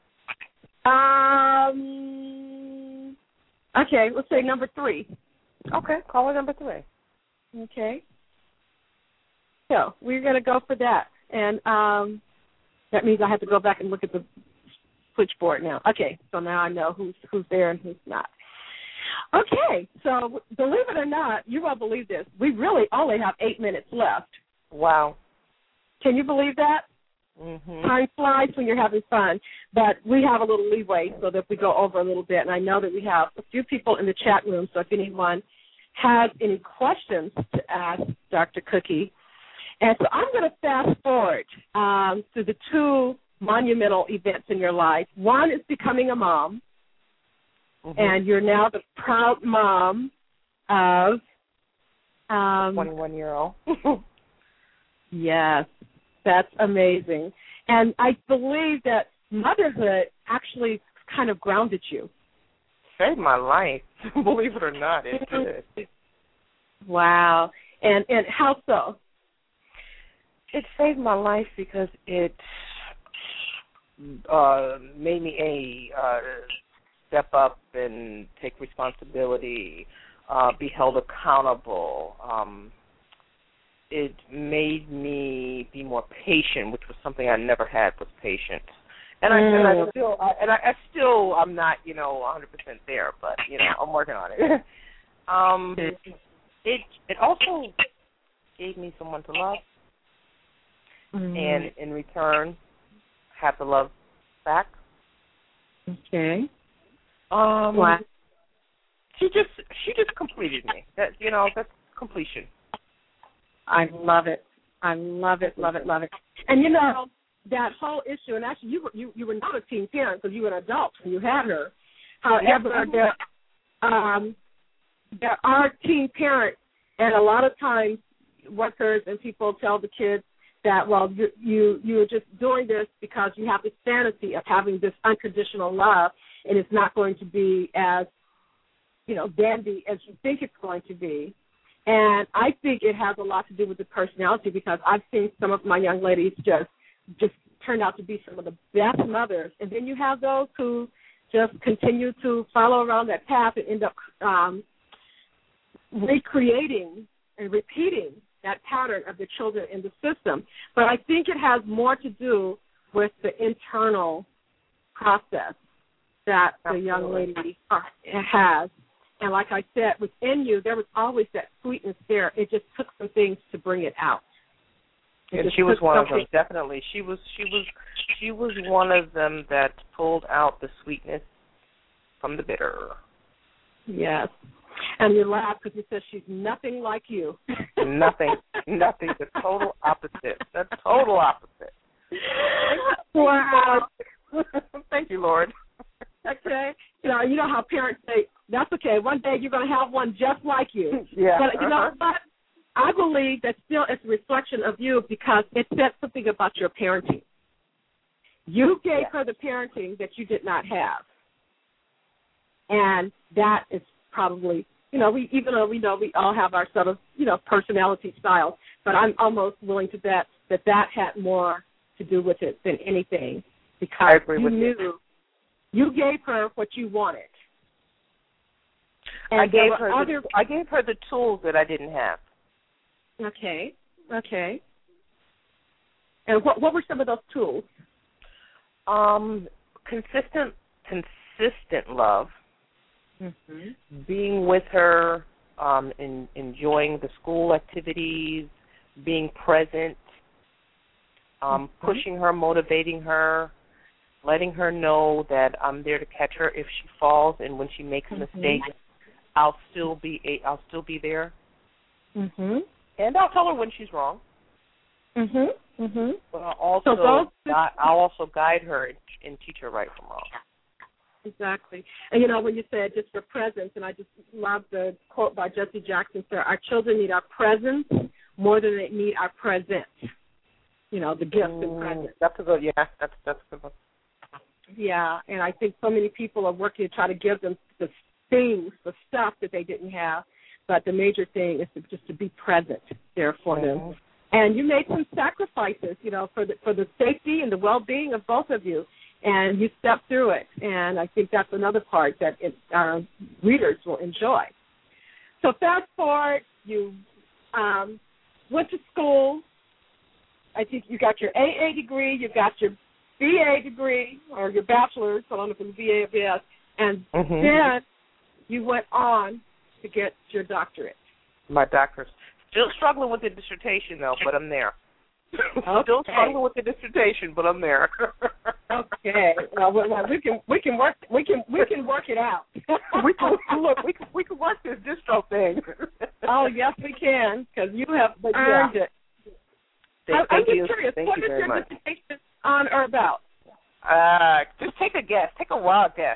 Okay, let's say number 3. Okay, caller number 3. Okay. So we're going to go for that. And that means I have to go back and look at the switchboard now. Okay, so now I know who's there and who's not. Okay, so believe it or not, you won't believe this. We really only have 8 minutes left. Wow. Can you believe that? Mm-hmm. Time flies when you're having fun, but we have a little leeway so that we go over a little bit. And I know that we have a few people in the chat room, so if anyone has any questions to ask Dr. Cookie. And so I'm going to fast forward to the 2 monumental events in your life. One is becoming a mom, and you're now the proud mom of 21-year-old. Yes, that's amazing. And I believe that motherhood actually kind of grounded you. Saved my life, believe it or not, it did. Wow. And how so? It saved my life because it made me step up and take responsibility, be held accountable. It made me be more patient, which was something I never had, was patience. And I'm not, 100% there, but I'm working on it. It also gave me someone to love, and in return, have the love back. Okay. Wow. She just completed me. That's completion. I love it. I love it. And that whole issue, and actually you were not a teen parent because you were an adult when you had her. However, there are teen parents, and a lot of times workers and people tell the kids that, well, you're just doing this because you have this fantasy of having this unconditional love, and it's not going to be as, dandy as you think it's going to be. And I think it has a lot to do with the personality, because I've seen some of my young ladies just just turned out to be some of the best mothers. And then you have those who just continue to follow around that path and end up recreating and repeating that pattern of the children in the system. But I think it has more to do with the internal process that the young lady has. And like I said, within you, there was always that sweetness there. It just took some things to bring it out. And she was one of them, definitely. She was one of them that pulled out the sweetness from the bitter. Yes. And you laugh because you said she's nothing like you. Nothing. The total opposite. The total opposite. Wow. Thank you, Lord. Okay. You know how parents say, that's okay, one day you're going to have one just like you. Yeah. But you know what? I believe that still it's a reflection of you because it said something about your parenting. You gave her the parenting that you did not have. And that is probably, even though we know we all have our sort of, personality styles, but I'm almost willing to bet that had more to do with it than anything because you gave her what you wanted. And I gave her the tools that I didn't have. Okay. And what were some of those tools? Consistent love. Mm-hmm. Being with her, enjoying the school activities, being present, pushing her, motivating her, letting her know that I'm there to catch her if she falls, and when she makes a mistake, I'll still be there. Mm-hmm. And I'll tell her when she's wrong. Mm-hmm. Mm-hmm. But I'll also guide her and teach her right from wrong. Exactly. And, when you said just for presence, and I just love the quote by Jesse Jackson, sir, our children need our presence more than they need our present. The gift and presence. That's a good, that's a good one. Yeah, and I think so many people are working to try to give them the things, the stuff that they didn't have. But the major thing is just to be present there for them. And you made some sacrifices, for the safety and the well-being of both of you, and you stepped through it. And I think that's another part that our readers will enjoy. So fast forward, you went to school. I think you got your AA degree, you got your BA degree, or your bachelor's, I don't know if it's BA or BS, and then you went on to get your doctorate. My doctorate. Still struggling with the dissertation, though, but I'm there. Okay. Still struggling with the dissertation, but I'm there. Okay. Well, we can work it out. we can work this distro thing. Oh yes, we can, because you have earned it. I'm just curious. What is your dissertation on or about? Just take a guess. Take a wild guess.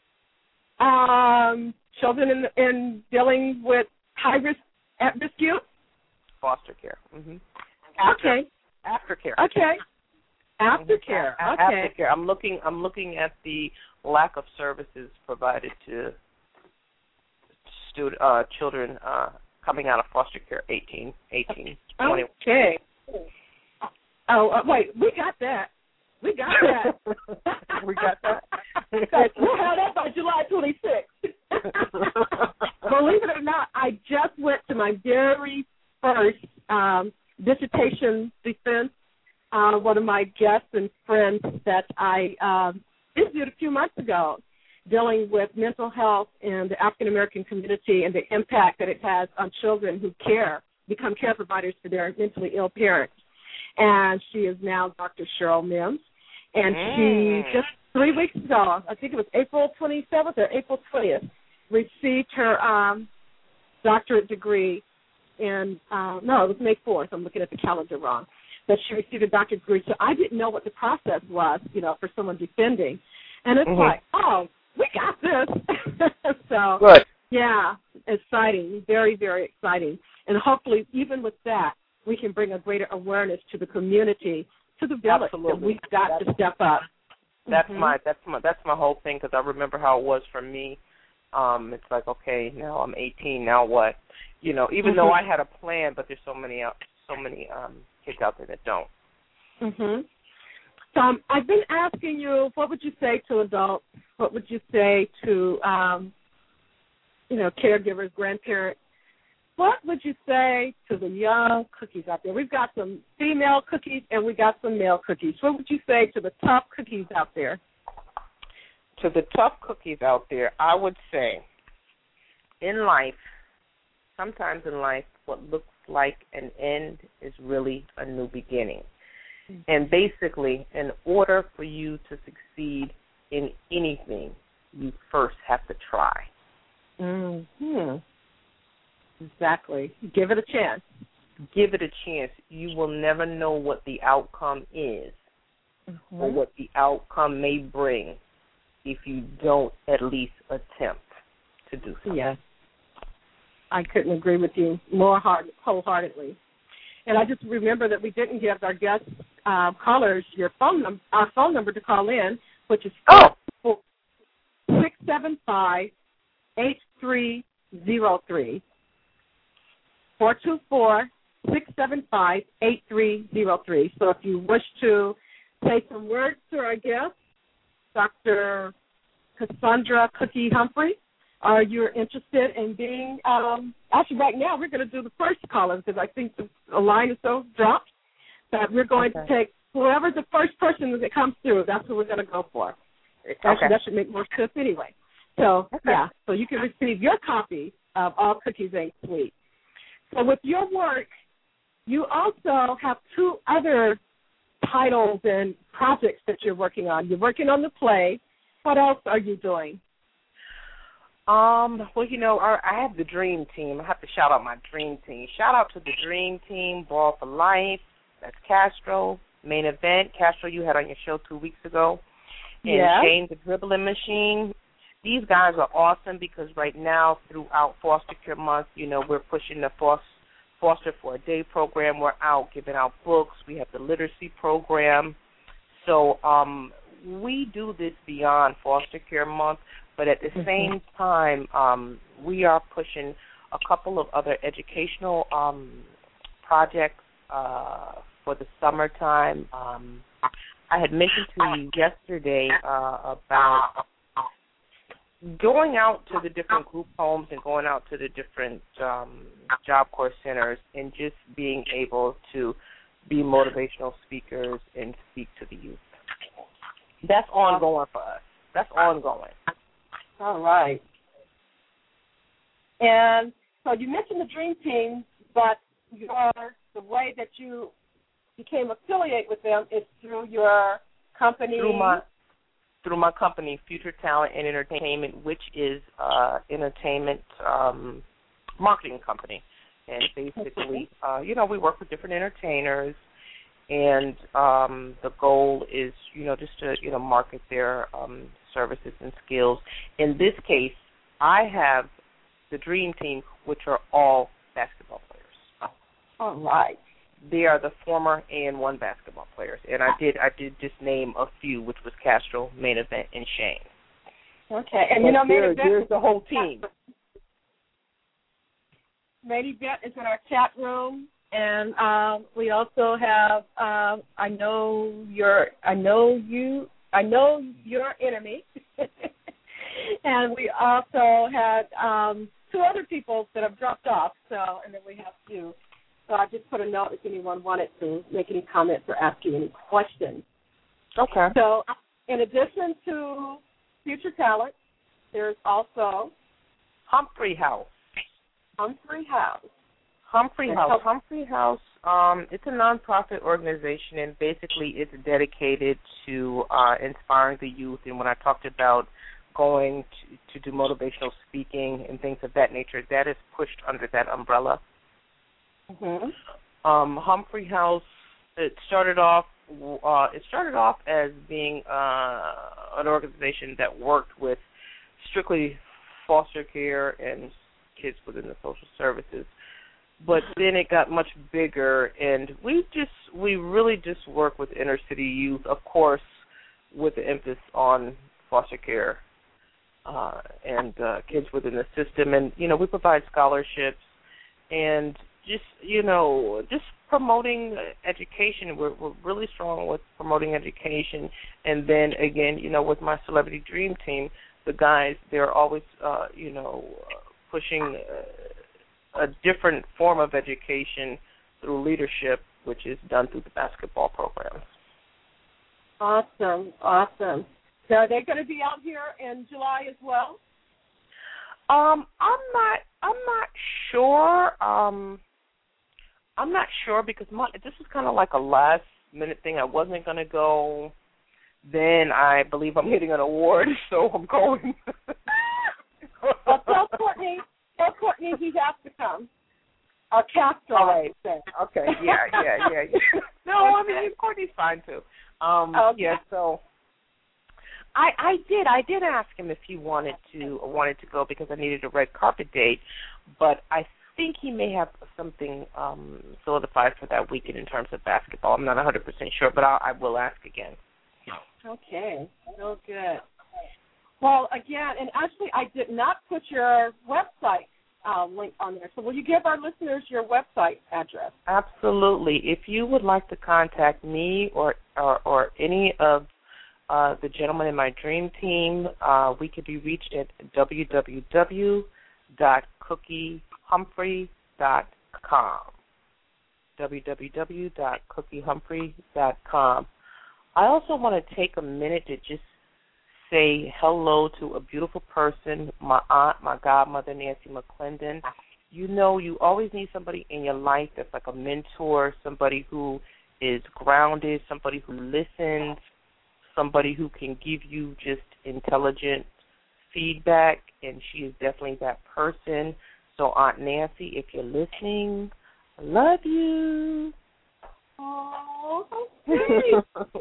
Children in dealing with high risk, at-risk youth? Foster care. Mm-hmm. Okay. Aftercare. Okay. Aftercare. Okay. Aftercare. I'm looking at the lack of services provided to children coming out of foster care 18, 20. Okay. Oh, wait, we got that. We got that. We'll have that by July 26th. Believe it or not, I just went to my very first dissertation defense. One of my guests and friends that I interviewed a few months ago, dealing with mental health in the African American community and the impact that it has on children who become care providers for their mentally ill parents. And she is now Dr. Cheryl Mims. And she just 3 weeks ago, I think it was April 27th or April 20th, received her doctorate degree in, it was May 4th. I'm looking at the calendar wrong. But she received a doctorate degree. So I didn't know what the process was, for someone defending. And it's like, oh, we got this. So, good. Yeah, exciting, very, very exciting. And hopefully, even with that, we can bring a greater awareness to the community, to the village. Absolutely. That we've got to step up. That's my whole thing, because I remember how it was for me. It's like, okay, now I'm 18. Now what? Even though I had a plan, but there's so many kids out there that don't. So I've been asking you, what would you say to adults? What would you say to, caregivers, grandparents? What would you say to the young cookies out there? We've got some female cookies and we got some male cookies. What would you say to the tough cookies out there? To the tough cookies out there, I would say, sometimes in life, what looks like an end is really a new beginning. Mm-hmm. And basically, in order for you to succeed in anything, you first have to try. Mm-hmm. Exactly. Give it a chance. Give it a chance. You will never know what the outcome is or what the outcome may bring if you don't at least attempt to do something. Yes. I couldn't agree with you more wholeheartedly. And I just remember that we didn't give our guest callers our phone number to call in, which is 675-8303. 424-675-8303. So if you wish to say some words to our guest, Dr. Cassandra Cookie Humphrey, or you're interested in being, actually right now we're going to do the first caller because I think the line is so dropped that we're going to take whoever's the first person that comes through, that's what we're going to go for. Actually, that should make more sense anyway. So, so you can receive your copy of All Cookies Ain't Sweet. So with your work, you also have two other titles and projects that you're working on. You're working on the play. What else are you doing? I have the Dream Team. I have to shout out my Dream Team. Shout out to the Dream Team, Ball for Life. That's Castro, Main Event. Castro, you had on your show 2 weeks ago. And Shane, the Dribbling Machine. These guys are awesome because right now, throughout Foster Care Month, we're pushing the Foster for a Day program. We're out giving out books. We have the literacy program. So we do this beyond Foster Care Month, but at the same time, we are pushing a couple of other educational projects for the summertime. I had mentioned to you yesterday about going out to the different group homes and going out to the different Job Corps centers and just being able to be motivational speakers and speak to the youth. That's ongoing for us. That's ongoing. All right. And so you mentioned the Dream Team, but the way that you became affiliated with them is through your company. Through my company, Future Talent and Entertainment, which is entertainment marketing company. And basically, we work with different entertainers, and the goal is, just to, market their services and skills. In this case, I have the Dream Team, which are all basketball players. All right. They are the former AN1 basketball players, and I did just name a few, which was Castro, Main Event, and Shane. Okay, and there's the whole team. Main Event is in our chat room, and we also have I know your enemy, and we also had two other people that have dropped off. And then we have you. So I just put a note if anyone wanted to make any comments or ask you any questions. Okay. So in addition to Future Talent, there's also Humphrey House. Humphrey House. It's a nonprofit organization, and basically it's dedicated to inspiring the youth. And when I talked about going to do motivational speaking and things of that nature, that is pushed under that umbrella. Humphrey House, it started off as being an organization that worked with strictly foster care and kids within the social services. But then it got much bigger, and we really just work with inner city youth, of course, with the emphasis on foster care and kids within the system. And we provide scholarships and just promoting education. We're really strong with promoting education. And then, again, with my Celebrity Dream Team, the guys, they're always, pushing a different form of education through leadership, which is done through the basketball programs. Awesome. So are they going to be out here in July as well? I'm not sure. I'm not sure because this is kind of like a last minute thing. I wasn't going to go. Then I believe I'm getting an award, so I'm going. Well, tell Courtney he has to come. Or Castro, all right. I say. Okay. Yeah. No, I mean Courtney's fine too. Okay. Yeah. So I did ask him if he wanted to go because I needed a red carpet date, but I think he may have something solidified for that weekend in terms of basketball. I'm not 100% sure, but I will ask again. Okay, so good. Well, again, and actually I did not put your website link on there, so will you give our listeners your website address? Absolutely. If you would like to contact me or any of the gentlemen in my dream team, we could be reached at www.cookiehumphrey.com. www.cookiehumphrey.com. I also want to take a minute to just say hello to a beautiful person, my aunt, my godmother, Nancy McClendon. You always need somebody in your life that's like a mentor, somebody who is grounded, somebody who listens, somebody who can give you just intelligent feedback, and she is definitely that person. So, Aunt Nancy, if you're listening, I love you. Oh, so sweet.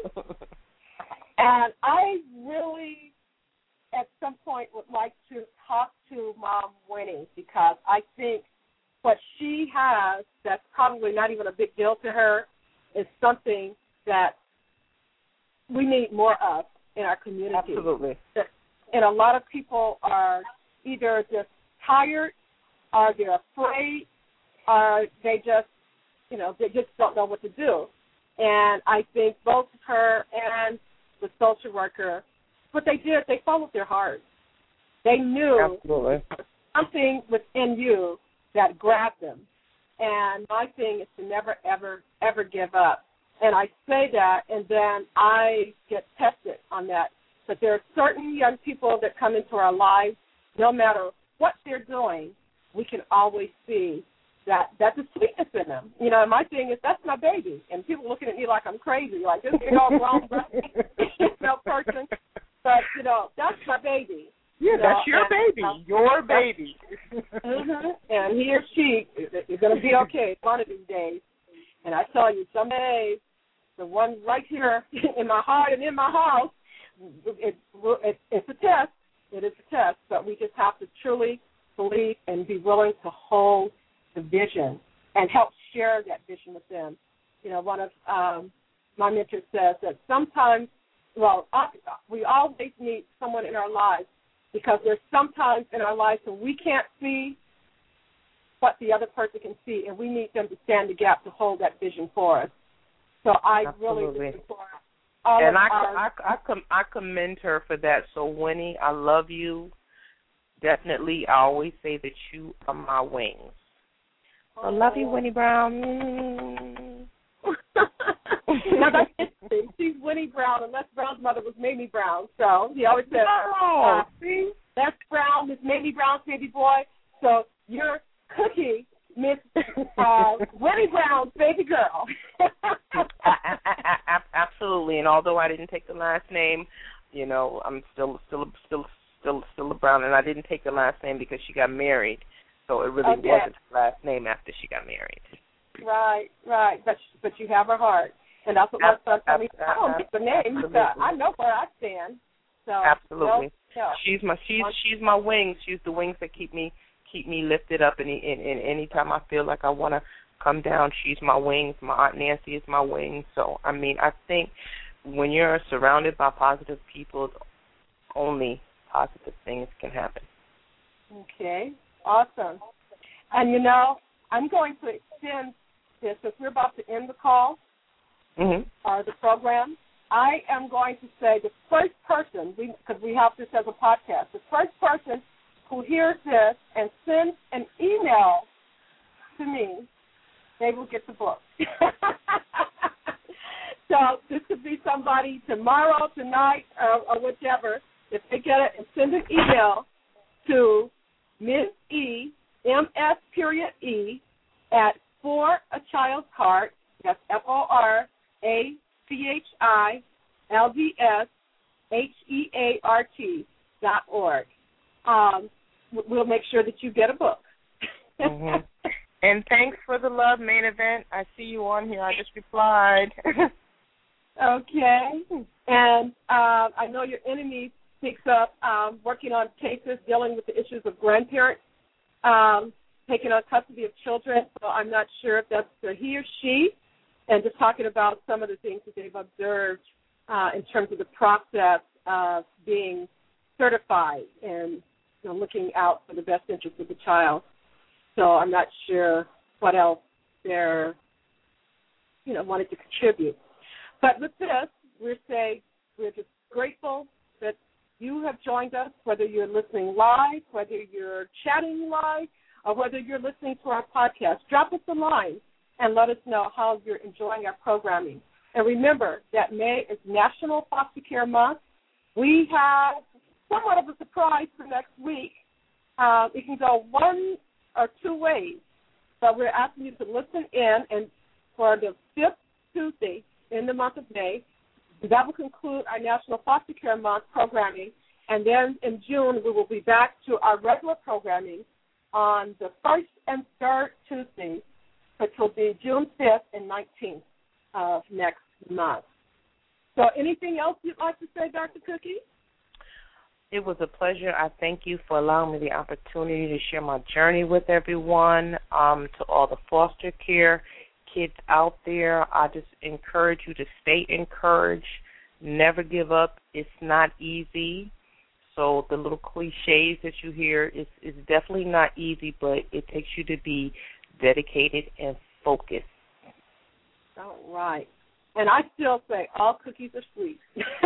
And I really, at some point, would like to talk to Mom Winnie because I think what she has that's probably not even a big deal to her is something that we need more of in our community. Absolutely. And a lot of people are either just tired or they're afraid or they just don't know what to do. And I think both her and the social worker, what they did, they followed their heart. They knew Absolutely. something within you that grabbed them. And my thing is to never, ever, ever give up. And I say that, and then I get tested on that. But there are certain young people that come into our lives, no matter what they're doing, we can always see that that's a sweetness in them. My thing is, that's my baby. And people looking at me like I'm crazy, like this big old grown person. But, that's my baby. Yeah, that's your baby. Your baby. Mm-hmm. And he or she is going to be okay one of these days. And I tell you, some days, the one right here in my heart and in my house, it's a test. It is a test. But we just have to truly believe and be willing to hold the vision and help share that vision with them. One of my mentors says that sometimes, we always need someone in our lives because there's sometimes in our lives when we can't see what the other person can see, and we need them to stand the gap to hold that vision for us. So I really support all and of I commend her for that. So, Winnie, I love you. Definitely, I always say that you are my wings. I love you, Winnie Brown. Now that's interesting. She's Winnie Brown, and Les Brown's mother was Mamie Brown. So he always said, see? Les Brown is Mamie Brown's baby boy. So you're Cookie, Miss Winnie Brown's baby girl. Absolutely. And although I didn't take the last name, I'm still a Brown, and I didn't take the last name because she got married. So it really wasn't her last name after she got married. Right. But you have her heart. And that's what my son told me. I don't get the name, but I know where I stand. So absolutely. No. She's my wings. She's the wings that keep me lifted up, and any time I feel like I want to come down, she's my wings. My Aunt Nancy is my wings. So I think when you're surrounded by positive people, only positive things can happen. Okay, awesome. And I'm going to extend this, since we're about to end the call or the program. I am going to say the first person, because we have this as a podcast, the first person who hears this and sends an email to me, they will get the book. So this could be somebody tomorrow, tonight, or whichever. If they get it, and send an email to Ms. E, M-S period E, at For a Child's Heart, that's FORACHILDSHEART.org. We'll make sure that you get a book. And thanks for the love, Main Event. I see you on here. I just replied. Okay. And I know your enemy picks up working on cases dealing with the issues of grandparents taking on custody of children. So I'm not sure if that's a he or she, and just talking about some of the things that they've observed in terms of the process of being certified and looking out for the best interest of the child. So I'm not sure what else they're wanted to contribute. But with this, we're just grateful that you have joined us, whether you're listening live, whether you're chatting live, or whether you're listening to our podcast. Drop us a line and let us know how you're enjoying our programming. And remember that May is National Foster Care Month. We have somewhat of a surprise for next week. It can go one or two ways, but we're asking you to listen in, and for the 5th Tuesday in the month of May, that will conclude our National Foster Care Month programming, and then in June we will be back to our regular programming on the 1st and 3rd Tuesdays, which will be June 5th and 19th of next month. So anything else you'd like to say, Dr. Cookie? It was a pleasure. I thank you for allowing me the opportunity to share my journey with everyone. To all the foster care kids out there, I just encourage you to stay encouraged, never give up. It's not easy. So the little cliches that you hear is definitely not easy, but it takes you to be dedicated and focused. All right. And I still say all cookies are sweet.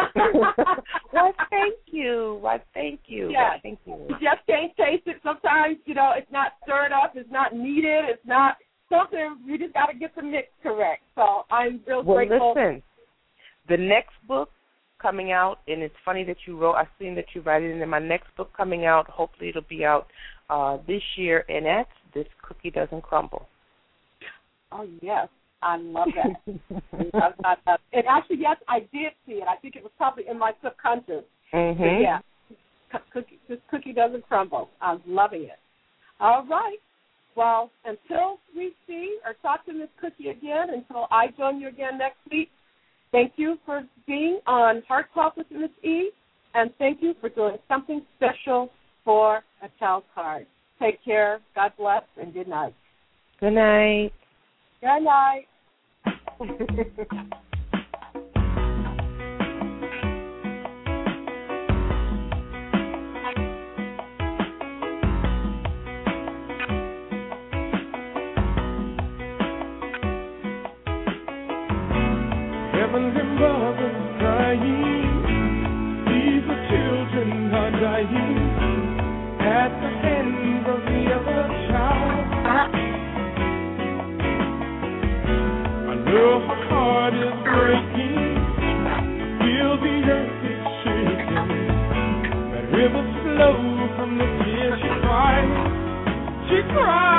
Why, thank you. Why, thank you. Yeah. Thank you. You just can't taste it. Sometimes, it's not stirred up. It's not needed. It's not something. We just got to get the mix correct. So I'm real grateful. Listen, the next book coming out, and it's funny that you wrote, I've seen that you write it in my next book coming out. Hopefully it'll be out this year, and that's This Cookie Doesn't Crumble. Oh, yes. I love that. And actually, yes, I did see it. I think it was probably in my subconscious. Mm-hmm. But yeah, This Cookie Doesn't Crumble. I'm loving it. All right. Well, until we see or talk to Miss Cookie again, until I join you again next week, thank you for being on Heart Talk with Miss E, and thank you for doing something special for a child's heart. Take care. God bless, and good night. Good night. Good night. Heavenly Mother crying, these are children are dying at the hands of the other child. I know her heart is breaking, feel the earth is shaking, that rivers flow from the tears she cries. She cries.